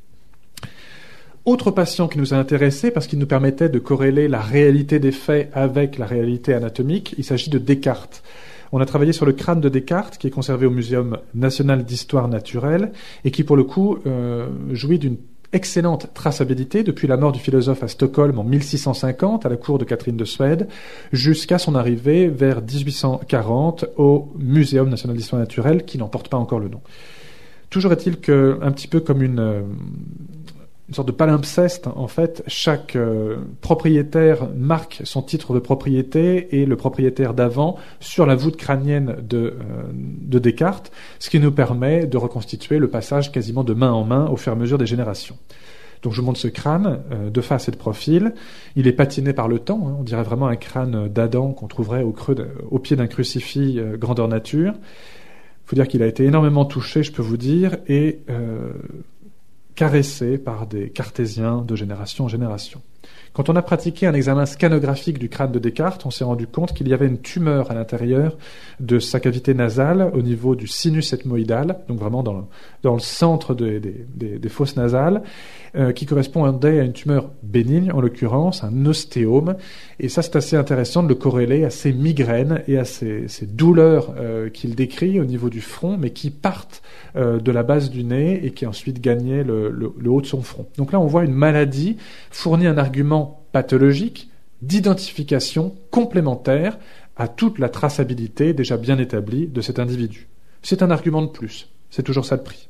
Autre patient qui nous a intéressés, parce qu'il nous permettait de corréler la réalité des faits avec la réalité anatomique, il s'agit de Descartes. On a travaillé sur le crâne de Descartes, qui est conservé au Muséum national d'histoire naturelle, et qui, pour le coup, jouit d'une excellente traçabilité depuis la mort du philosophe à Stockholm en 1650 à la cour de Catherine de Suède jusqu'à son arrivée vers 1840 au Muséum national d'histoire naturelle qui n'en porte pas encore le nom. Toujours est-il que, un petit peu comme une sorte de palimpseste, en fait, chaque propriétaire marque son titre de propriété et le propriétaire d'avant sur la voûte crânienne de Descartes, ce qui nous permet de reconstituer le passage quasiment de main en main au fur et à mesure des générations. Donc je vous montre ce crâne de face et de profil. Il est patiné par le temps, on dirait vraiment un crâne d'Adam qu'on trouverait au pied d'un crucifix grandeur nature. Il faut dire qu'il a été énormément touché, je peux vous dire, et caressé par des cartésiens de génération en génération. Quand on a pratiqué un examen scanographique du crâne de Descartes, on s'est rendu compte qu'il y avait une tumeur à l'intérieur de sa cavité nasale au niveau du sinus ethmoïdal, donc vraiment dans le centre des fosses nasales, qui correspondait à une tumeur bénigne, en l'occurrence un ostéome. Et ça, c'est assez intéressant de le corréler à ces migraines et à ces douleurs qu'il décrit au niveau du front, mais qui partent de la base du nez et qui ensuite gagnaient le haut de son front. Donc là, on voit une maladie fournit un argument pathologique d'identification complémentaire à toute la traçabilité déjà bien établie de cet individu. C'est un argument de plus. C'est toujours ça de prix.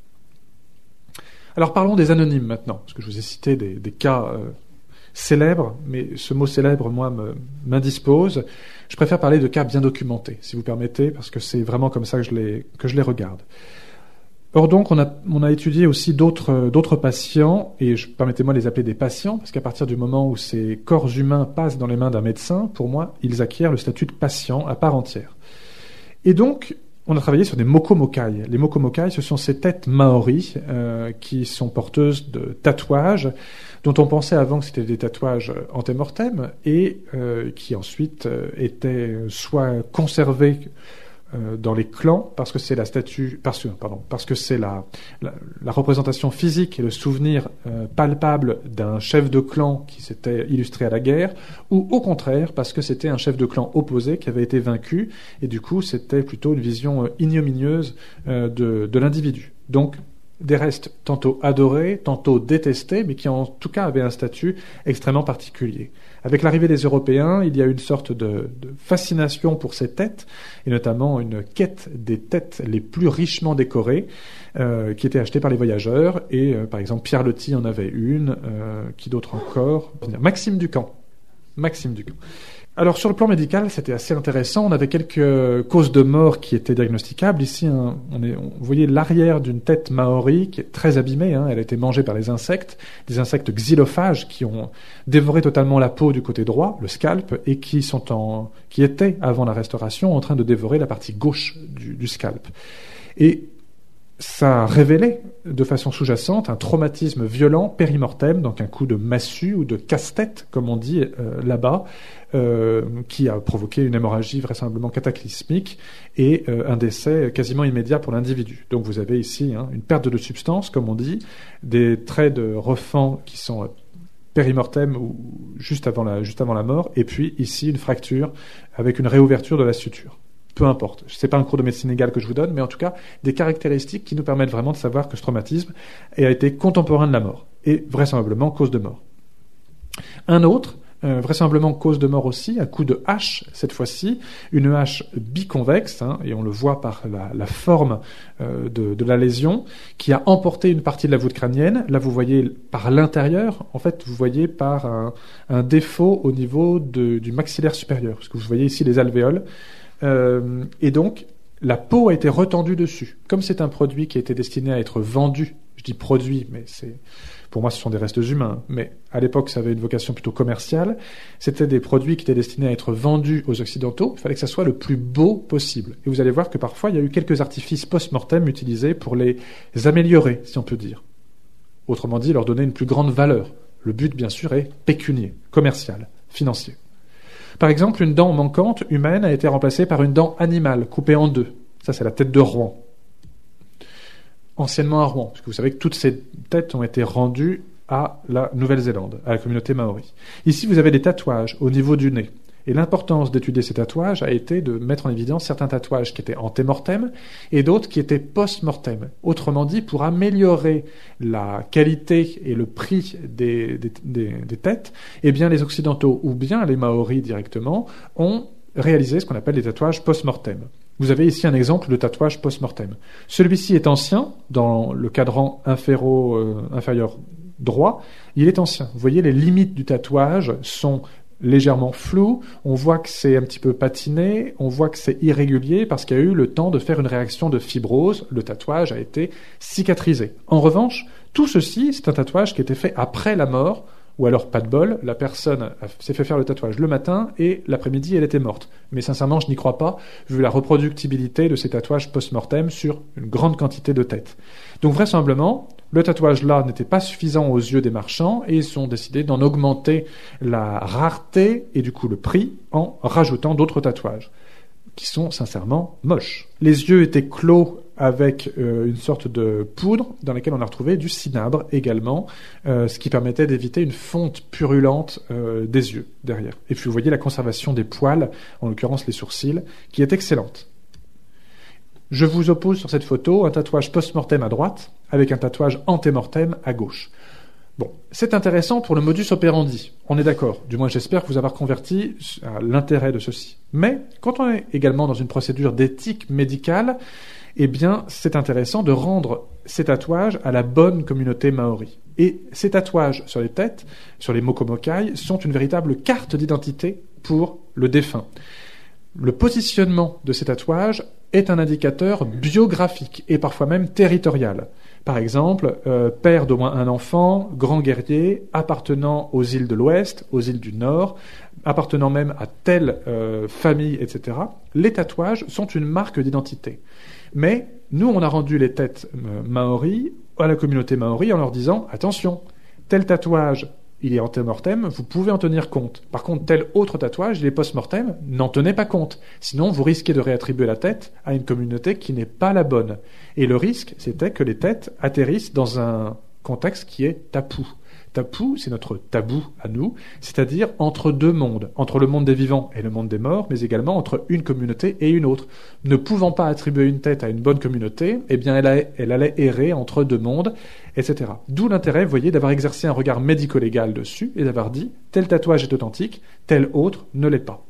Alors parlons des anonymes maintenant, parce que je vous ai cité des cas célèbres, mais ce mot célèbre, moi, m'indispose. Je préfère parler de cas bien documentés, si vous permettez, parce que c'est vraiment comme ça que je les regarde. Or donc, on a étudié aussi d'autres patients, et permettez-moi de les appeler des patients, parce qu'à partir du moment où ces corps humains passent dans les mains d'un médecin, pour moi, ils acquièrent le statut de patient à part entière. Et donc, on a travaillé sur des mokomokai. Les mokomokai, ce sont ces têtes maoris qui sont porteuses de tatouages, dont on pensait avant que c'était des tatouages ante-mortem, et qui ensuite étaient soit conservés dans les clans, parce que c'est la représentation physique et le souvenir palpable d'un chef de clan qui s'était illustré à la guerre, ou au contraire parce que c'était un chef de clan opposé qui avait été vaincu, et du coup c'était plutôt une vision ignominieuse de l'individu. Donc des restes tantôt adorés, tantôt détestés, mais qui en tout cas avaient un statut extrêmement particulier. Avec l'arrivée des Européens, il y a une sorte de fascination pour ces têtes, et notamment une quête des têtes les plus richement décorées, qui étaient achetées par les voyageurs, et par exemple Pierre Loti en avait une, qui d'autre encore ? Maxime Ducamp. Alors sur le plan médical, c'était assez intéressant. On avait quelques causes de mort qui étaient diagnosticables. Ici, vous voyez l'arrière d'une tête maori qui est très abîmée. Elle a été mangée par les insectes, des insectes xylophages qui ont dévoré totalement la peau du côté droit, le scalp, et qui étaient avant la restauration en train de dévorer la partie gauche du scalp. Et ça révélait de façon sous-jacente un traumatisme violent périmortem, donc un coup de massue ou de casse-tête, comme on dit là-bas, qui a provoqué une hémorragie vraisemblablement cataclysmique et un décès quasiment immédiat pour l'individu. Donc vous avez ici une perte de substance, comme on dit, des traits de refend qui sont périmortem ou juste avant la mort, et puis ici une fracture avec une réouverture de la suture. Peu importe, c'est pas un cours de médecine légale que je vous donne, mais en tout cas des caractéristiques qui nous permettent vraiment de savoir que ce traumatisme a été contemporain de la mort et vraisemblablement cause de mort. Un autre, vraisemblablement cause de mort aussi, un coup de hache cette fois-ci, une hache biconvexe, et on le voit par la forme de la lésion, qui a emporté une partie de la voûte crânienne. Là vous voyez par l'intérieur, en fait vous voyez par un défaut au niveau du maxillaire supérieur, parce que vous voyez ici les alvéoles. Et donc, la peau a été retendue dessus. Comme c'est un produit qui a été destiné à être vendu, je dis produit, mais pour moi ce sont des restes humains, mais à l'époque ça avait une vocation plutôt commerciale, c'était des produits qui étaient destinés à être vendus aux Occidentaux, il fallait que ça soit le plus beau possible. Et vous allez voir que parfois il y a eu quelques artifices post-mortem utilisés pour les améliorer, si on peut dire. Autrement dit, leur donner une plus grande valeur. Le but, bien sûr, est pécunier, commercial, financier. Par exemple, une dent manquante humaine a été remplacée par une dent animale, coupée en deux. Ça, c'est la tête de Rouen. Anciennement à Rouen, parce que vous savez que toutes ces têtes ont été rendues à la Nouvelle-Zélande, à la communauté maori. Ici, vous avez des tatouages au niveau du nez. Et l'importance d'étudier ces tatouages a été de mettre en évidence certains tatouages qui étaient ante-mortem et d'autres qui étaient post-mortem. Autrement dit, pour améliorer la qualité et le prix des têtes, eh bien les Occidentaux ou bien les Maoris directement ont réalisé ce qu'on appelle des tatouages post-mortem. Vous avez ici un exemple de tatouage post-mortem. Celui-ci est ancien, dans le cadran inférieur droit, il est ancien. Vous voyez, les limites du tatouage sont légèrement flou, on voit que c'est un petit peu patiné, on voit que c'est irrégulier parce qu'il y a eu le temps de faire une réaction de fibrose, le tatouage a été cicatrisé. En revanche, tout ceci, c'est un tatouage qui a été fait après la mort, ou alors pas de bol, la personne s'est fait faire le tatouage le matin et l'après-midi elle était morte. Mais sincèrement, je n'y crois pas, vu la reproductibilité de ces tatouages post-mortem sur une grande quantité de têtes. Donc vraisemblablement, le tatouage là n'était pas suffisant aux yeux des marchands et ils ont décidé d'en augmenter la rareté et du coup le prix en rajoutant d'autres tatouages qui sont sincèrement moches. Les yeux étaient clos avec une sorte de poudre dans laquelle on a retrouvé du cinabre également, ce qui permettait d'éviter une fonte purulente des yeux derrière. Et puis vous voyez la conservation des poils, en l'occurrence les sourcils, qui est excellente. Je vous oppose sur cette photo un tatouage post-mortem à droite avec un tatouage ante-mortem à gauche. Bon, c'est intéressant pour le modus operandi, on est d'accord, du moins j'espère vous avoir converti à l'intérêt de ceci. Mais quand on est également dans une procédure d'éthique médicale, eh bien c'est intéressant de rendre ces tatouages à la bonne communauté maori. Et ces tatouages sur les têtes, sur les mokomokai, sont une véritable carte d'identité pour le défunt. Le positionnement de ces tatouages est un indicateur biographique et parfois même territorial. Par exemple, père d'au moins un enfant, grand guerrier, appartenant aux îles de l'Ouest, aux îles du Nord, appartenant même à telle famille, etc. Les tatouages sont une marque d'identité. Mais nous, on a rendu les têtes maoris à la communauté maori en leur disant « Attention, tel tatouage, il est ante-mortem, vous pouvez en tenir compte. Par contre, tel autre tatouage, il est post-mortem, n'en tenez pas compte. Sinon, vous risquez de réattribuer la tête à une communauté qui n'est pas la bonne. » Et le risque, c'était que les têtes atterrissent dans un contexte qui est tapu. Tapu, c'est notre tabou à nous, c'est-à-dire entre deux mondes, entre le monde des vivants et le monde des morts, mais également entre une communauté et une autre. Ne pouvant pas attribuer une tête à une bonne communauté, eh bien elle allait errer entre deux mondes, etc. D'où l'intérêt, vous voyez, d'avoir exercé un regard médico-légal dessus et d'avoir dit tel tatouage est authentique, tel autre ne l'est pas.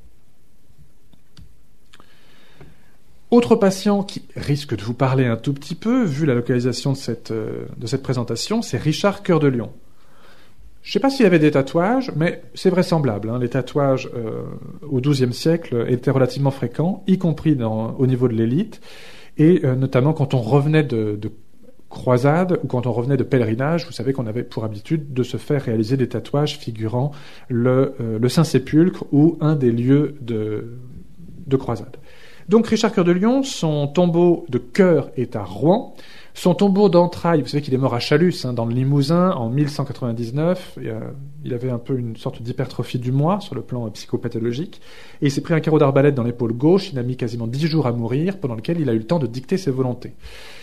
Autre patient qui risque de vous parler un tout petit peu, vu la localisation de cette présentation, c'est Richard Cœur de Lion. Je ne sais pas s'il avait des tatouages, mais c'est vraisemblable. Les tatouages au XIIe siècle étaient relativement fréquents, y compris au niveau de l'élite, et notamment quand on revenait de croisade ou quand on revenait de pèlerinage, vous savez qu'on avait pour habitude de se faire réaliser des tatouages figurant le Saint-Sépulcre ou un des lieux de croisade. Donc Richard Cœur de Lion, son tombeau de cœur est à Rouen. Son tombeau d'entrailles, vous savez qu'il est mort à Chalus, dans le Limousin, en 1199. Il avait un peu une sorte d'hypertrophie du moi sur le plan psychopathologique. Et il s'est pris un carreau d'arbalète dans l'épaule gauche. Il a mis quasiment 10 jours à mourir, pendant lequel il a eu le temps de dicter ses volontés.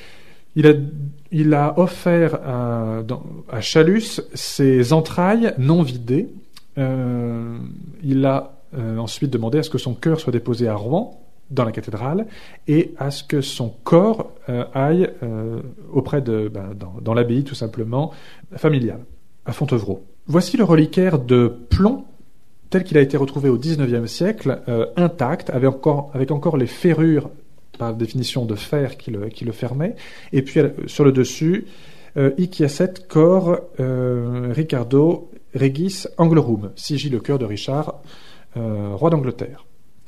Il a offert à Chalus ses entrailles non vidées. Il a ensuite demandé à ce que son cœur soit déposé à Rouen, dans la cathédrale, et à ce que son corps aille auprès dans l'abbaye, tout simplement, familiale, à Fontevraud. Voici le reliquaire de plomb, tel qu'il a été retrouvé au XIXe siècle, intact, avec encore les ferrures, par définition de fer, qui le fermaient, et puis sur le dessus, Iciacet cor Ricardo Regis Anglorum, sigil le cœur de Richard, roi d'Angleterre.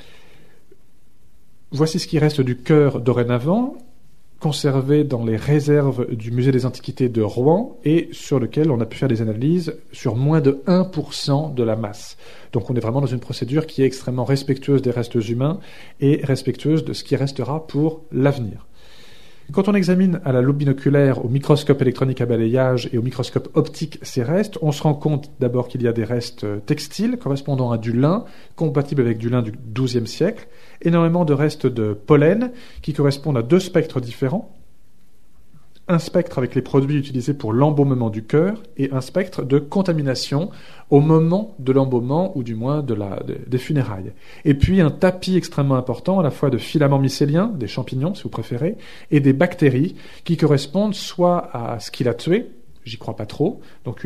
Voici ce qui reste du cœur dorénavant, conservé dans les réserves du Musée des Antiquités de Rouen et sur lequel on a pu faire des analyses sur moins de 1% de la masse. Donc on est vraiment dans une procédure qui est extrêmement respectueuse des restes humains et respectueuse de ce qui restera pour l'avenir. Quand on examine à la loupe binoculaire, au microscope électronique à balayage et au microscope optique ces restes, on se rend compte d'abord qu'il y a des restes textiles correspondant à du lin, compatibles avec du lin du XIIe siècle, énormément de restes de pollen qui correspondent à deux spectres différents, un spectre avec les produits utilisés pour l'embaumement du cœur et un spectre de contamination au moment de l'embaumement ou du moins des funérailles. Et puis un tapis extrêmement important à la fois de filaments mycéliens, des champignons si vous préférez, et des bactéries qui correspondent soit à ce qui l'a tué, j'y crois pas trop, donc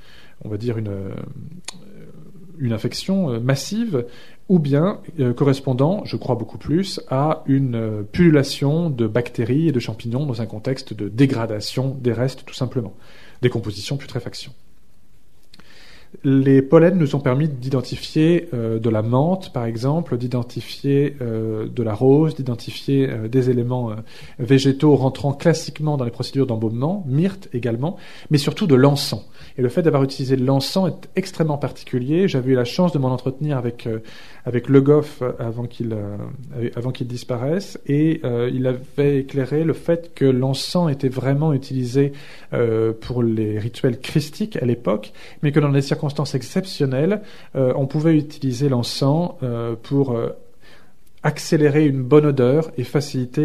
une infection massive, ou bien correspondant, je crois beaucoup plus, à une pullulation de bactéries et de champignons dans un contexte de dégradation des restes, tout simplement. Décomposition, putréfaction. Les pollens nous ont permis d'identifier de la menthe, par exemple, d'identifier de la rose, d'identifier des éléments végétaux rentrant classiquement dans les procédures d'embaumement, myrte également, mais surtout de l'encens. Et le fait d'avoir utilisé de l'encens est extrêmement particulier. J'avais eu la chance de m'en entretenir avec Le Goff avant qu'il disparaisse, et il avait éclairé le fait que l'encens était vraiment utilisé pour les rituels christiques à l'époque, mais que dans des circonstances exceptionnelles, on pouvait utiliser l'encens pour accélérer une bonne odeur et faciliter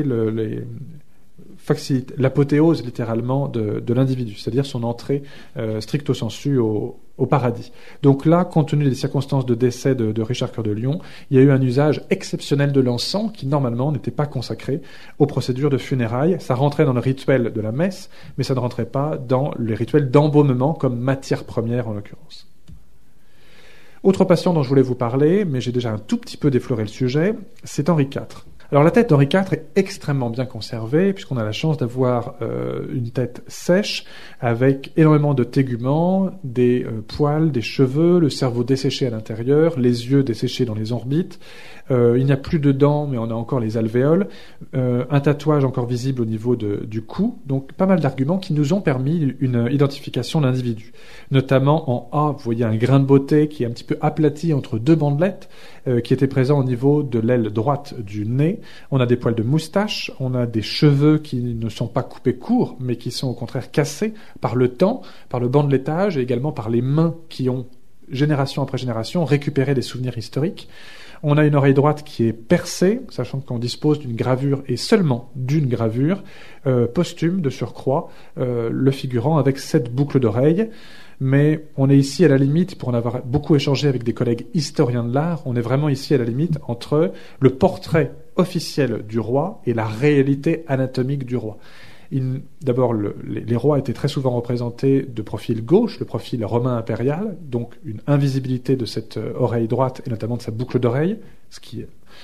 l'apothéose littéralement de l'individu, c'est-à-dire son entrée stricto sensu au paradis. Donc là, compte tenu des circonstances de décès de Richard Cœur de Lion, il y a eu un usage exceptionnel de l'encens qui normalement n'était pas consacré aux procédures de funérailles. Ça rentrait dans le rituel de la messe, mais ça ne rentrait pas dans les rituels d'embaumement comme matière première en l'occurrence. Autre patient dont je voulais vous parler, mais j'ai déjà un tout petit peu défloré le sujet, c'est Henri IV. Alors la tête d'Henri IV est extrêmement bien conservée puisqu'on a la chance d'avoir une tête sèche avec énormément de téguments, des poils, des cheveux, le cerveau desséché à l'intérieur, les yeux desséchés dans les orbites. Il n'y a plus de dents mais on a encore les alvéoles, un tatouage encore visible au niveau du cou, donc pas mal d'arguments qui nous ont permis une identification d'individu. Notamment en A, vous voyez un grain de beauté qui est un petit peu aplati entre deux bandelettes qui était présent au niveau de l'aile droite du nez. On a des poils de moustache, on a des cheveux qui ne sont pas coupés courts, mais qui sont au contraire cassés par le temps, par le bandelettage et également par les mains qui ont, génération après génération, récupéré des souvenirs historiques. On a une oreille droite qui est percée, sachant qu'on dispose d'une gravure et seulement d'une gravure posthume de surcroît, le figurant avec cette boucle d'oreille. Mais on est ici à la limite, pour en avoir beaucoup échangé avec des collègues historiens de l'art, on est vraiment ici à la limite entre le portrait officiel du roi et la réalité anatomique du roi. D'abord, les rois étaient très souvent représentés de profil gauche, le profil romain impérial, donc une invisibilité de cette oreille droite et notamment de sa boucle d'oreille, ce qui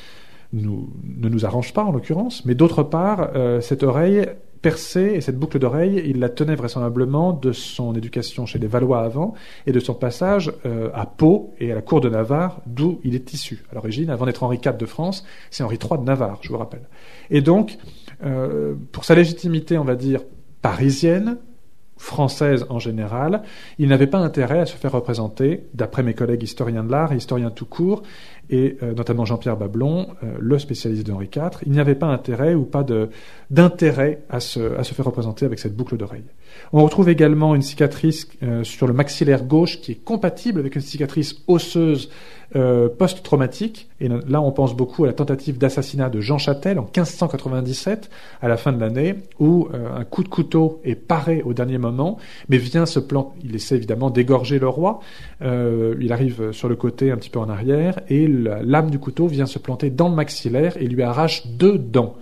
ne nous arrange pas en l'occurrence, mais d'autre part, cette oreille percée et cette boucle d'oreille, il la tenait vraisemblablement de son éducation chez les Valois avant et de son passage à Pau et à la cour de Navarre, d'où il est issu. À l'origine, avant d'être Henri IV de France, c'est Henri III de Navarre, je vous rappelle. Et donc, pour sa légitimité, on va dire, parisienne, française en général, il n'avait pas intérêt à se faire représenter, d'après mes collègues historiens de l'art et historiens tout court, et notamment Jean-Pierre Bablon, le spécialiste d'Henri IV, il n'y avait pas intérêt ou pas d'intérêt à se faire représenter avec cette boucle d'oreille. On retrouve également une cicatrice sur le maxillaire gauche qui est compatible avec une cicatrice osseuse post-traumatique. Et là, on pense beaucoup à la tentative d'assassinat de Jean Châtel en 1597, à la fin de l'année, où un coup de couteau est paré au dernier moment, mais vient se planter. Il essaie évidemment d'égorger le roi. Il arrive sur le côté, un petit peu en arrière, et la lame du couteau vient se planter dans le maxillaire et lui arrache 2 dents.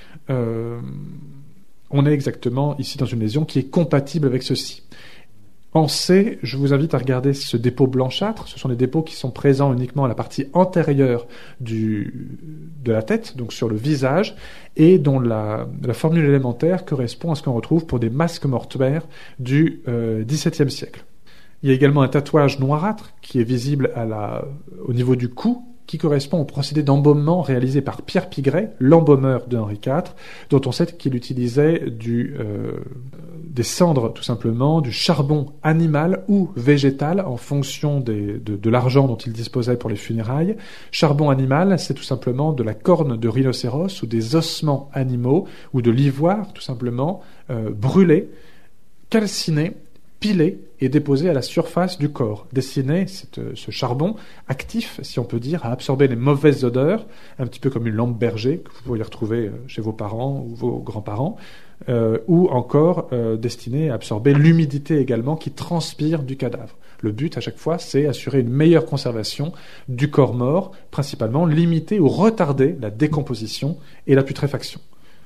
On est exactement ici dans une lésion qui est compatible avec ceci. En C, je vous invite à regarder ce dépôt blanchâtre. Ce sont des dépôts qui sont présents uniquement à la partie antérieure de la tête, donc sur le visage, et dont la formule élémentaire correspond à ce qu'on retrouve pour des masques mortuaires du XVIIe siècle. Il y a également un tatouage noirâtre qui est visible au niveau du cou, qui correspond au procédé d'embaumement réalisé par Pierre Pigray, l'embaumeur de Henri IV, dont on sait qu'il utilisait des cendres, tout simplement, du charbon animal ou végétal en fonction de l'argent dont il disposait pour les funérailles. Charbon animal, c'est tout simplement de la corne de rhinocéros ou des ossements animaux ou de l'ivoire, tout simplement, brûlé, calciné, pilé et déposé à la surface du corps. Destiné, ce charbon actif, si on peut dire, à absorber les mauvaises odeurs, un petit peu comme une lampe berger que vous pourriez retrouver chez vos parents ou vos grands-parents, ou encore destiné à absorber l'humidité également qui transpire du cadavre. Le but, à chaque fois, c'est assurer une meilleure conservation du corps mort, principalement limiter ou retarder la décomposition et la putréfaction.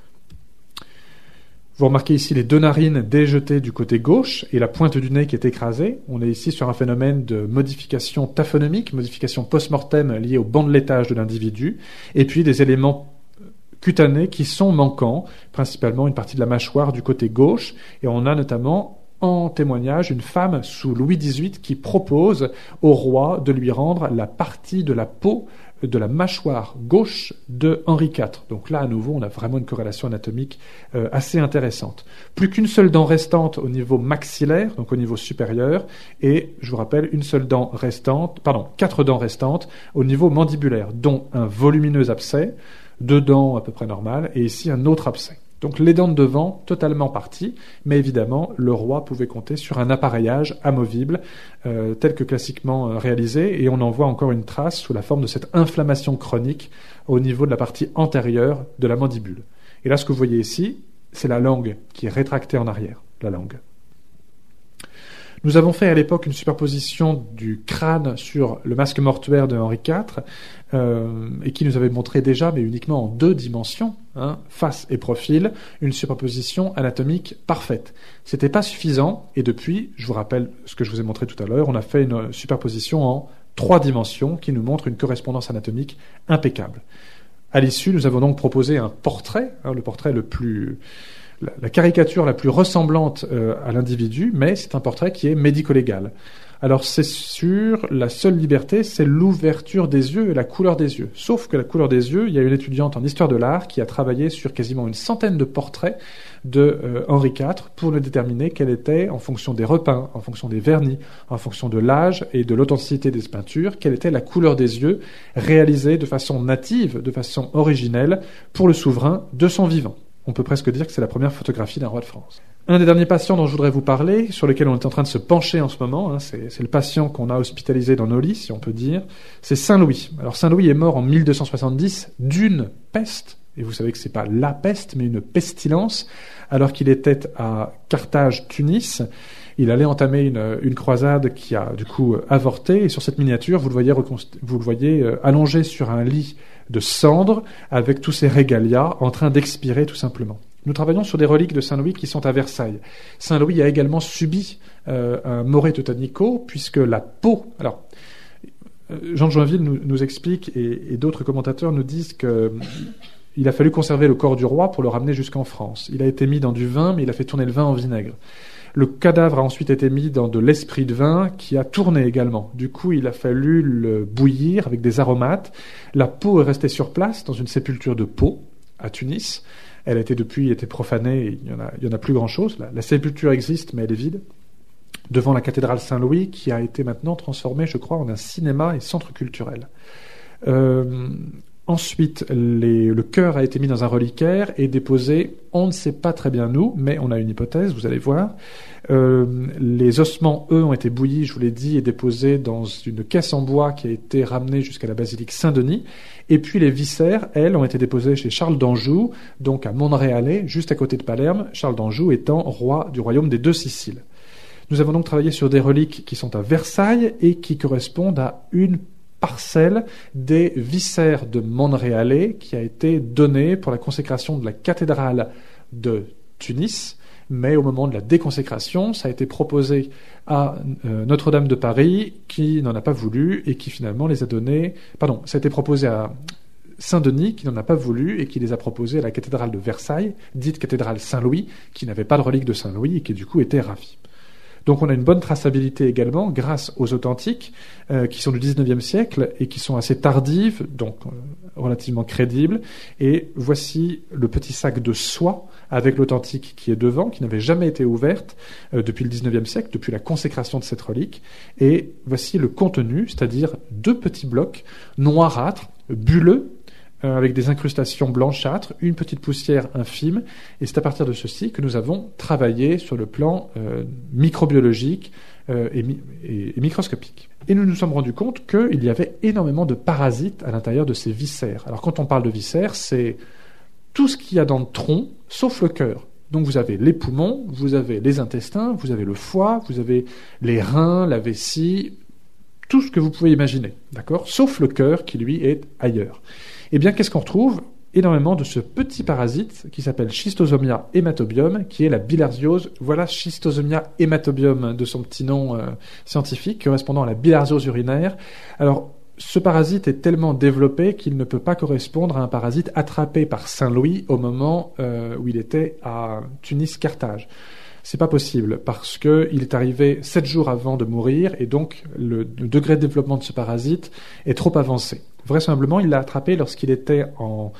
Vous remarquez ici les 2 narines déjetées du côté gauche et la pointe du nez qui est écrasée. On est ici sur un phénomène de modification taphonomique, modification post-mortem liée au bandelettage de l'individu, et puis des éléments cutanés qui sont manquants, principalement une partie de la mâchoire du côté gauche, et on a notamment en témoignage une femme sous Louis XVIII qui propose au roi de lui rendre la partie de la peau de la mâchoire gauche de Henri IV. Donc là, à nouveau, on a vraiment une corrélation anatomique assez intéressante. Plus qu'une seule dent restante au niveau maxillaire, donc au niveau supérieur, et, je vous rappelle, 4 dents restantes au niveau mandibulaire, dont un volumineux abcès, 2 dents à peu près normales, et ici un autre abcès. Donc les dents de devant, totalement parties, mais évidemment, le roi pouvait compter sur un appareillage amovible, tel que classiquement réalisé, et on en voit encore une trace sous la forme de cette inflammation chronique au niveau de la partie antérieure de la mandibule. Et là, ce que vous voyez ici, c'est la langue qui est rétractée en arrière, la langue. Nous avons fait à l'époque une superposition du crâne sur le masque mortuaire de Henri IV, et qui nous avait montré déjà, mais uniquement en 2 dimensions, face et profil, une superposition anatomique parfaite. C'était pas suffisant, et depuis, je vous rappelle ce que je vous ai montré tout à l'heure, on a fait une superposition en 3 dimensions qui nous montre une correspondance anatomique impeccable. À l'issue, nous avons donc proposé un portrait, le portrait la caricature la plus ressemblante à l'individu, mais c'est un portrait qui est médico-légal. Alors c'est sûr, la seule liberté, c'est l'ouverture des yeux et la couleur des yeux. Sauf que la couleur des yeux, il y a une étudiante en histoire de l'art qui a travaillé sur quasiment une centaine de portraits de Henri IV pour le déterminer quelle était, en fonction des repeints, en fonction des vernis, en fonction de l'âge et de l'authenticité des peintures, quelle était la couleur des yeux réalisée de façon native, de façon originelle pour le souverain de son vivant. On peut presque dire que c'est la première photographie d'un roi de France. Un des derniers patients dont je voudrais vous parler, sur lequel on est en train de se pencher en ce moment, c'est le patient qu'on a hospitalisé dans nos lits, si on peut dire, c'est Saint-Louis. Alors Saint-Louis est mort en 1270 d'une peste, et vous savez que c'est pas la peste, mais une pestilence, alors qu'il était à Carthage, Tunis. Il allait entamer une croisade qui a du coup avorté, et sur cette miniature, vous le voyez allongé sur un lit de cendres, avec tous ses régalias, en train d'expirer tout simplement. Nous travaillons sur des reliques de Saint-Louis qui sont à Versailles. Saint-Louis a également subi un moré tetanico, puisque la peau... Alors, Jean de Joinville nous explique, et d'autres commentateurs nous disent qu'il a fallu conserver le corps du roi pour le ramener jusqu'en France. Il a été mis dans du vin, mais il a fait tourner le vin en vinaigre. Le cadavre a ensuite été mis dans de l'esprit de vin qui a tourné également. Du coup, il a fallu le bouillir avec des aromates. La peau est restée sur place dans une sépulture de Pau, à Tunis. Elle a depuis été profanée, et il y en a plus grand-chose. La sépulture existe, mais elle est vide. Devant la cathédrale Saint-Louis, qui a été maintenant transformée, je crois, en un cinéma et centre culturel. Ensuite, le cœur a été mis dans un reliquaire et déposé, on ne sait pas très bien nous, mais on a une hypothèse, vous allez voir. Les ossements, eux, ont été bouillis, je vous l'ai dit, et déposés dans une caisse en bois qui a été ramenée jusqu'à la basilique Saint-Denis. Et puis les viscères, elles, ont été déposées chez Charles d'Anjou, donc à Monréalais, juste à côté de Palerme, Charles d'Anjou étant roi du royaume des deux Siciles. Nous avons donc travaillé sur des reliques qui sont à Versailles et qui correspondent à une parcelle des viscères de Monréalais qui a été donnée pour la consécration de la cathédrale de Tunis, mais au moment de la déconsécration, ça a été proposé à Notre-Dame de Paris qui n'en a pas voulu et qui finalement les a donnés... Pardon, ça a été proposé à Saint-Denis qui n'en a pas voulu et qui les a proposés à la cathédrale de Versailles, dite cathédrale Saint-Louis, qui n'avait pas de relique de Saint-Louis et qui du coup était ravie. Donc on a une bonne traçabilité également grâce aux authentiques qui sont du 19e siècle et qui sont assez tardives, donc relativement crédibles. Et voici le petit sac de soie avec l'authentique qui est devant, qui n'avait jamais été ouverte depuis le 19e siècle, depuis la consécration de cette relique. Et voici le contenu, c'est-à-dire 2 petits blocs noirâtres, bulleux, avec des incrustations blanchâtres, une petite poussière infime, et c'est à partir de ceci que nous avons travaillé sur le plan microbiologique et microscopique. Et nous nous sommes rendus compte qu'il y avait énormément de parasites à l'intérieur de ces viscères. Alors quand on parle de viscères, c'est tout ce qu'il y a dans le tronc, sauf le cœur. Donc vous avez les poumons, vous avez les intestins, vous avez le foie, vous avez les reins, la vessie, tout ce que vous pouvez imaginer, d'accord ? Sauf le cœur qui, lui, est ailleurs. Eh bien, qu'est-ce qu'on retrouve ? Énormément de ce petit parasite qui s'appelle Schistosomia hematobium, qui est la bilharziose. Voilà Schistosomia hematobium de son petit nom scientifique, correspondant à la bilharziose urinaire. Alors, ce parasite est tellement développé qu'il ne peut pas correspondre à un parasite attrapé par Saint-Louis au moment où il était à Tunis-Carthage. C'est pas possible parce que il est arrivé 7 jours avant de mourir et donc le degré de développement de ce parasite est trop avancé. Vraisemblablement, il l'a attrapé lorsqu'il était en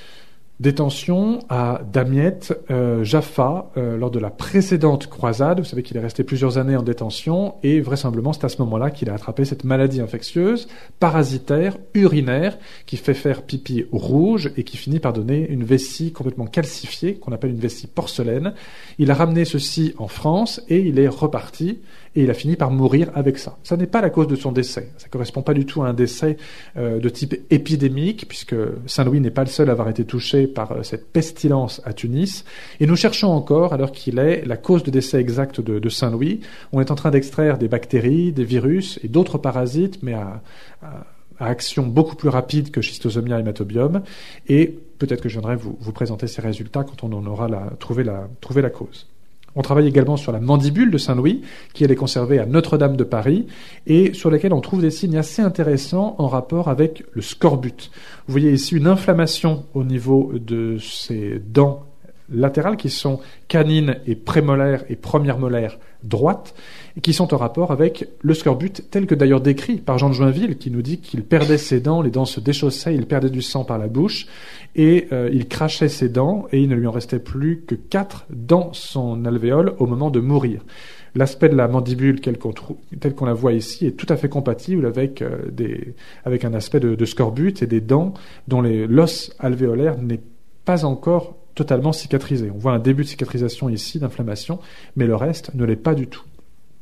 détention à Damiette, Jaffa, lors de la précédente croisade. Vous savez qu'il est resté plusieurs années en détention et vraisemblablement c'est à ce moment-là qu'il a attrapé cette maladie infectieuse, parasitaire, urinaire, qui fait faire pipi rouge et qui finit par donner une vessie complètement calcifiée, qu'on appelle une vessie porcelaine. Il a ramené ceci en France et il est reparti et il a fini par mourir avec ça. Ça n'est pas la cause de son décès. Ça ne correspond pas du tout à un décès de type épidémique, puisque Saint-Louis n'est pas le seul à avoir été touché par cette pestilence à Tunis. Et nous cherchons encore, alors qu'il est la cause de décès exacte de Saint-Louis. On est en train d'extraire des bactéries, des virus et d'autres parasites, mais à action beaucoup plus rapide que Schistosomia hematobium. Et peut-être que je viendrai vous présenter ces résultats quand on en aura trouvé la cause. On travaille également sur la mandibule de Saint-Louis, qui elle est conservée à Notre-Dame de Paris, et sur laquelle on trouve des signes assez intéressants en rapport avec le scorbut. Vous voyez ici une inflammation au niveau de ces dents latérales qui sont canines et prémolaires et première molaire droite, et qui sont en rapport avec le scorbut, tel que d'ailleurs décrit par Jean de Joinville, qui nous dit qu'il perdait ses dents, les dents se déchaussaient, il perdait du sang par la bouche, et il crachait ses dents, et il ne lui en restait plus que 4 dans son alvéole au moment de mourir. L'aspect de la mandibule tel qu'on la voit ici est tout à fait compatible avec un aspect de scorbut et des dents dont l'os alvéolaire n'est pas encore totalement cicatrisé. On voit un début de cicatrisation ici, d'inflammation, mais le reste ne l'est pas du tout.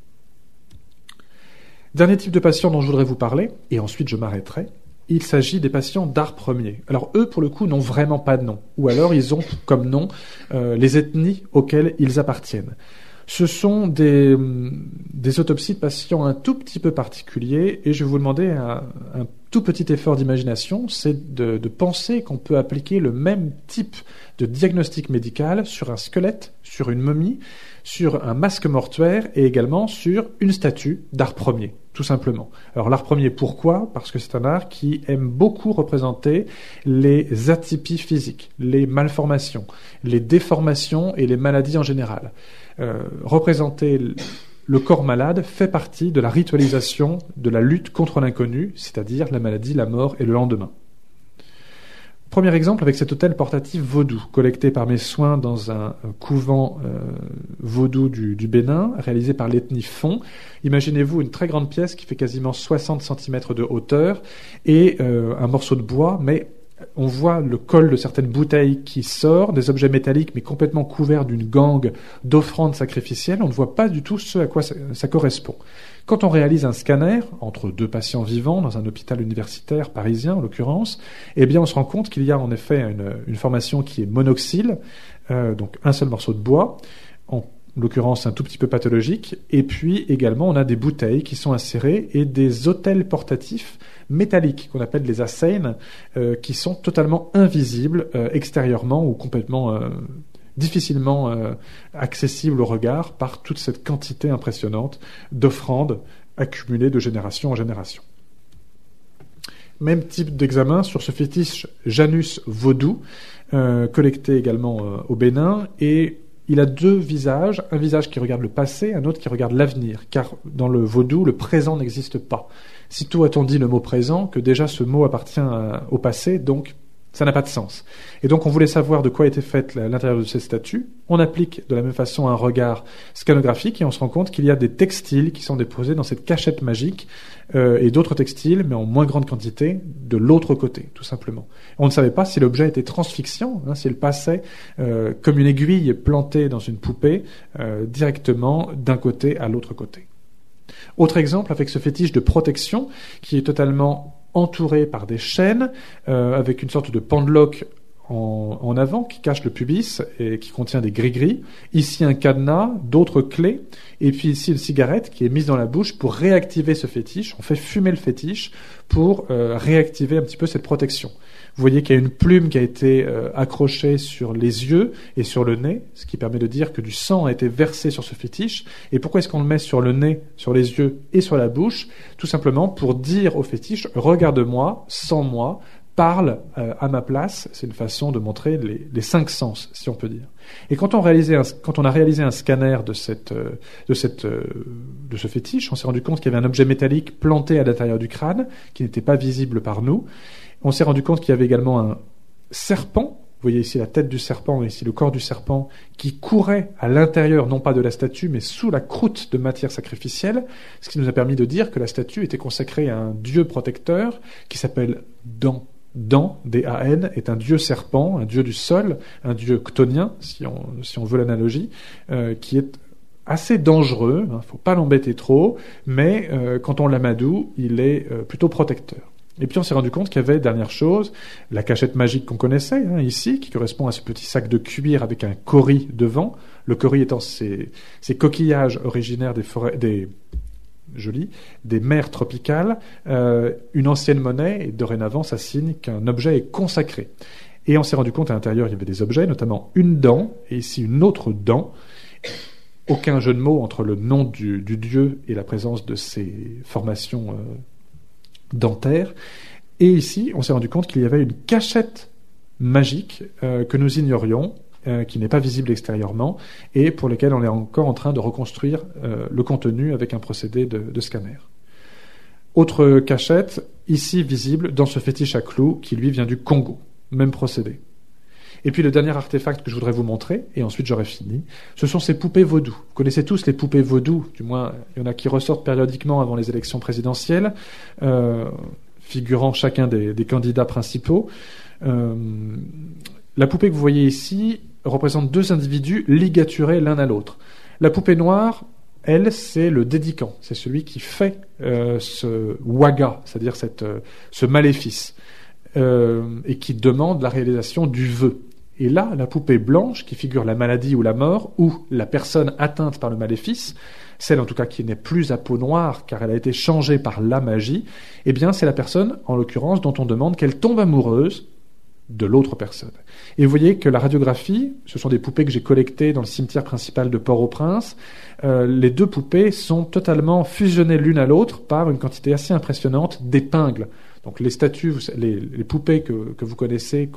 Dernier type de patient dont je voudrais vous parler, et ensuite je m'arrêterai, il s'agit des patients d'art premier. Alors eux, pour le coup, n'ont vraiment pas de nom, ou alors ils ont comme nom les ethnies auxquelles ils appartiennent. Ce sont des autopsies de patients un tout petit peu particuliers, et je vais vous demander un tout petit effort d'imagination, c'est de penser qu'on peut appliquer le même type de diagnostic médical sur un squelette, sur une momie, sur un masque mortuaire et également sur une statue d'art premier, tout simplement. Alors l'art premier, pourquoi ? Parce que c'est un art qui aime beaucoup représenter les atypies physiques, les malformations, les déformations et les maladies en général. Représenter le corps malade fait partie de la ritualisation de la lutte contre l'inconnu, c'est-à-dire la maladie, la mort et le lendemain. Premier exemple avec cet autel portatif vaudou, collecté par mes soins dans un couvent vaudou du Bénin, réalisé par l'ethnie Fon. Imaginez-vous une très grande pièce qui fait quasiment 60 cm de hauteur et un morceau de bois, mais on voit le col de certaines bouteilles qui sort, des objets métalliques mais complètement couverts d'une gangue d'offrandes sacrificielles. On ne voit pas du tout ce à quoi ça correspond. Quand on réalise un scanner, entre 2 patients vivants, dans un hôpital universitaire parisien en l'occurrence, eh bien on se rend compte qu'il y a en effet une formation qui est monoxyle, donc un seul morceau de bois, en l'occurrence un tout petit peu pathologique, et puis également on a des bouteilles qui sont insérées et des autels portatifs métalliques qu'on appelle les asseins, qui sont totalement invisibles extérieurement ou complètement difficilement accessibles au regard par toute cette quantité impressionnante d'offrandes accumulées de génération en génération. Même type d'examen sur ce fétiche Janus vaudou, collecté également au Bénin, et il a 2 visages, un visage qui regarde le passé, un autre qui regarde l'avenir, car dans le vaudou, le présent n'existe pas. Sitôt a-t-on dit le mot présent que déjà ce mot appartient au passé, donc ça n'a pas de sens. Et donc on voulait savoir de quoi était faite l'intérieur de ces statues. On applique de la même façon un regard scanographique et on se rend compte qu'il y a des textiles qui sont déposés dans cette cachette magique et d'autres textiles, mais en moins grande quantité, de l'autre côté, tout simplement. On ne savait pas si l'objet était transfixiant, s'il passait comme une aiguille plantée dans une poupée directement d'un côté à l'autre côté. Autre exemple avec ce fétiche de protection qui est totalement entouré par des chaînes avec une sorte de pendeloque en avant qui cache le pubis et qui contient des gris-gris. Ici un cadenas, d'autres clés, et puis ici une cigarette qui est mise dans la bouche pour réactiver ce fétiche. On fait fumer le fétiche pour réactiver un petit peu cette protection. Vous voyez qu'il y a une plume qui a été accrochée sur les yeux et sur le nez, ce qui permet de dire que du sang a été versé sur ce fétiche. Et pourquoi est-ce qu'on le met sur le nez, sur les yeux et sur la bouche ? Tout simplement pour dire au fétiche « regarde-moi, sens-moi ». Parle à ma place, c'est une façon de montrer les 5 sens, si on peut dire. Et quand on a réalisé un scanner de ce fétiche, on s'est rendu compte qu'il y avait un objet métallique planté à l'intérieur du crâne, qui n'était pas visible par nous. On s'est rendu compte qu'il y avait également un serpent, vous voyez ici la tête du serpent et ici le corps du serpent, qui courait à l'intérieur, non pas de la statue, mais sous la croûte de matière sacrificielle, ce qui nous a permis de dire que la statue était consacrée à un dieu protecteur qui s'appelle Dan. Dan, D-A-N, est un dieu serpent, un dieu du sol, un dieu chtonien, si on veut l'analogie, qui est assez dangereux, faut pas l'embêter trop, mais quand on l'amadoue, il est plutôt protecteur. Et puis on s'est rendu compte qu'il y avait, dernière chose, la cachette magique qu'on connaissait, ici, qui correspond à ce petit sac de cuir avec un cori devant, le cori étant ces coquillages originaires des forêts, des mers tropicales, une ancienne monnaie, et dorénavant ça signe qu'un objet est consacré. Et on s'est rendu compte à l'intérieur il y avait des objets, notamment une dent, et ici une autre dent, aucun jeu de mots entre le nom du dieu et la présence de ces formations dentaires. Et ici, on s'est rendu compte qu'il y avait une cachette magique que nous ignorions, qui n'est pas visible extérieurement, et pour lesquelles on est encore en train de reconstruire le contenu avec un procédé de scanner. Autre cachette, ici visible dans ce fétiche à clous, qui lui vient du Congo. Même procédé. Et puis le dernier artefact que je voudrais vous montrer, et ensuite j'aurai fini, ce sont ces poupées vaudou. Vous connaissez tous les poupées vaudou, du moins il y en a qui ressortent périodiquement avant les élections présidentielles, figurant chacun des candidats principaux. La poupée que vous voyez ici représente deux individus ligaturés l'un à l'autre. La poupée noire, elle, c'est le dédicant, c'est celui qui fait ce waga, c'est-à-dire ce maléfice, et qui demande la réalisation du vœu. Et là, la poupée blanche, qui figure la maladie ou la mort, ou la personne atteinte par le maléfice, celle en tout cas qui n'est plus à peau noire car elle a été changée par la magie, eh bien c'est la personne, en l'occurrence, dont on demande qu'elle tombe amoureuse de l'autre personne. Et vous voyez que la radiographie, ce sont des poupées que j'ai collectées dans le cimetière principal de Port-au-Prince. Les deux poupées sont totalement fusionnées l'une à l'autre par une quantité assez impressionnante d'épingles. Donc les statues, les poupées que vous connaissez,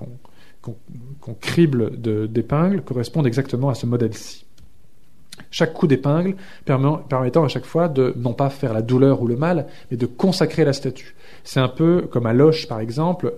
qu'on crible d'épingles, correspondent exactement à ce modèle-ci. Chaque coup d'épingle permettant à chaque fois de non pas faire la douleur ou le mal, mais de consacrer la statue. C'est un peu comme à Loches, par exemple,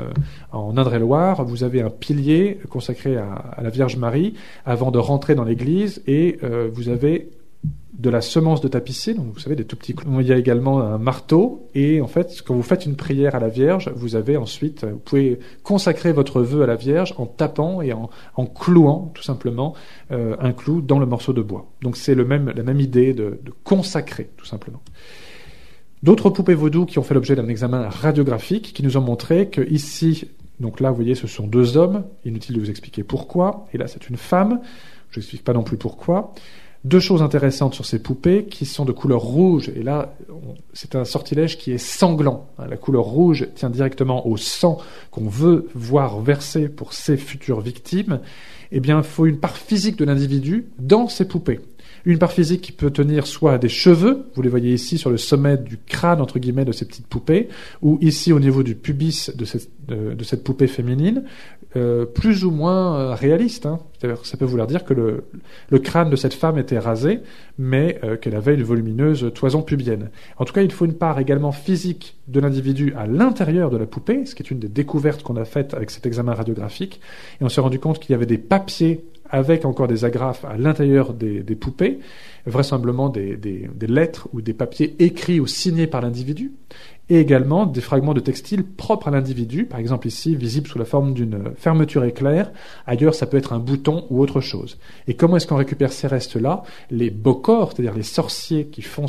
en Indre-et-Loire, vous avez un pilier consacré à la Vierge Marie avant de rentrer dans l'église, et vous avez de la semence de tapissier, donc vous savez, des tout petits clous. Il y a également un marteau, et en fait, quand vous faites une prière à la Vierge, vous pouvez consacrer votre vœu à la Vierge en tapant et en clouant, tout simplement, un clou dans le morceau de bois. Donc c'est la même idée de consacrer, tout simplement. D'autres poupées vaudou qui ont fait l'objet d'un examen radiographique, qui nous ont montré que ici, donc là, vous voyez, ce sont deux hommes, inutile de vous expliquer pourquoi, et là, c'est une femme, je n'explique pas non plus pourquoi. Deux choses intéressantes sur ces poupées qui sont de couleur rouge, et là c'est un sortilège qui est sanglant. La couleur rouge tient directement au sang qu'on veut voir verser pour ces futures victimes. Eh bien, il faut une part physique de l'individu dans ces poupées. Une part physique qui peut tenir soit à des cheveux, vous les voyez ici sur le sommet du crâne, entre guillemets, de ces petites poupées, ou ici au niveau du pubis de cette poupée féminine, plus ou moins réaliste. C'est-à-dire, ça peut vouloir dire que le crâne de cette femme était rasé, mais qu'elle avait une volumineuse toison pubienne. En tout cas, il faut une part également physique de l'individu à l'intérieur de la poupée, ce qui est une des découvertes qu'on a faites avec cet examen radiographique, et on s'est rendu compte qu'il y avait des papiers avec encore des agrafes à l'intérieur des poupées, vraisemblablement des lettres ou des papiers écrits ou signés par l'individu, et également des fragments de textile propres à l'individu, par exemple ici, visible sous la forme d'une fermeture éclair, ailleurs ça peut être un bouton ou autre chose. Et comment est-ce qu'on récupère ces restes-là? Les bokors, c'est-à-dire les sorciers qui font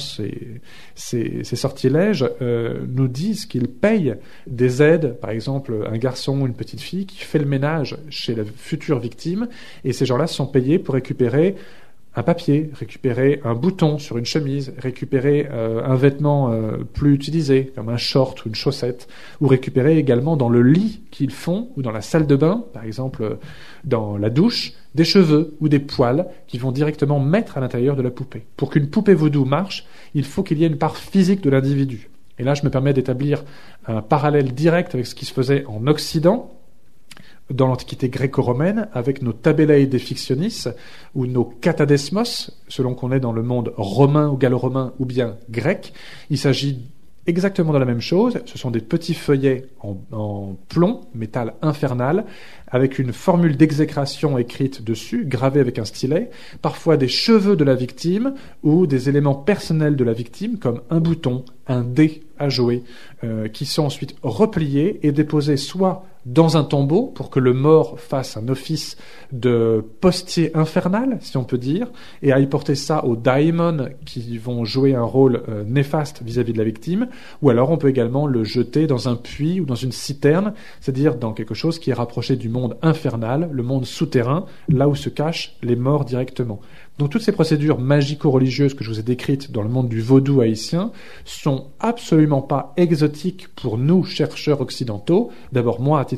ces sortilèges, nous disent qu'ils payent des aides, par exemple un garçon ou une petite fille qui fait le ménage chez la future victime, et ces gens-là sont payés pour récupérer un papier, récupérer un bouton sur une chemise, récupérer un vêtement plus utilisé, comme un short ou une chaussette, ou récupérer également dans le lit qu'ils font, ou dans la salle de bain, par exemple dans la douche, des cheveux ou des poils qu'ils vont directement mettre à l'intérieur de la poupée. Pour qu'une poupée vaudou marche, il faut qu'il y ait une part physique de l'individu. Et là, je me permets d'établir un parallèle direct avec ce qui se faisait en Occident, dans l'Antiquité gréco-romaine, avec nos tabellei de fictionis, ou nos katadesmos, selon qu'on est dans le monde romain ou gallo-romain, ou bien grec. Il s'agit exactement de la même chose. Ce sont des petits feuillets en plomb, métal infernal, avec une formule d'exécration écrite dessus, gravée avec un stylet, parfois des cheveux de la victime, ou des éléments personnels de la victime, comme un bouton, un dé à jouer, qui sont ensuite repliés et déposés soit dans un tombeau pour que le mort fasse un office de postier infernal, si on peut dire, et aille porter ça aux daimons qui vont jouer un rôle néfaste vis-à-vis de la victime, ou alors on peut également le jeter dans un puits ou dans une citerne, c'est-à-dire dans quelque chose qui est rapproché du monde infernal, le monde souterrain, là où se cachent les morts directement. Donc toutes ces procédures magico-religieuses que je vous ai décrites dans le monde du vaudou haïtien sont absolument pas exotiques pour nous, chercheurs occidentaux. D'abord, moi, à titre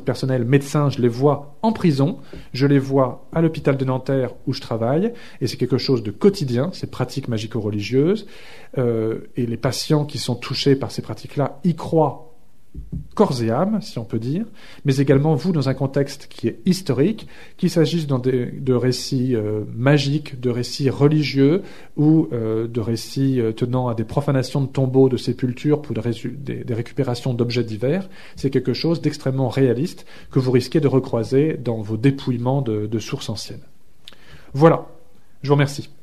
titre personnel, médecins, je les vois en prison, je les vois à l'hôpital de Nanterre où je travaille, et c'est quelque chose de quotidien, ces pratiques magico-religieuses, et les patients qui sont touchés par ces pratiques-là y croient corps et âme, si on peut dire, mais également vous dans un contexte qui est historique, qu'il s'agisse de récits magiques, de récits religieux ou de récits tenant à des profanations de tombeaux, de sépultures pour des récupérations d'objets divers, c'est quelque chose d'extrêmement réaliste que vous risquez de recroiser dans vos dépouillements de sources anciennes. Voilà, je vous remercie.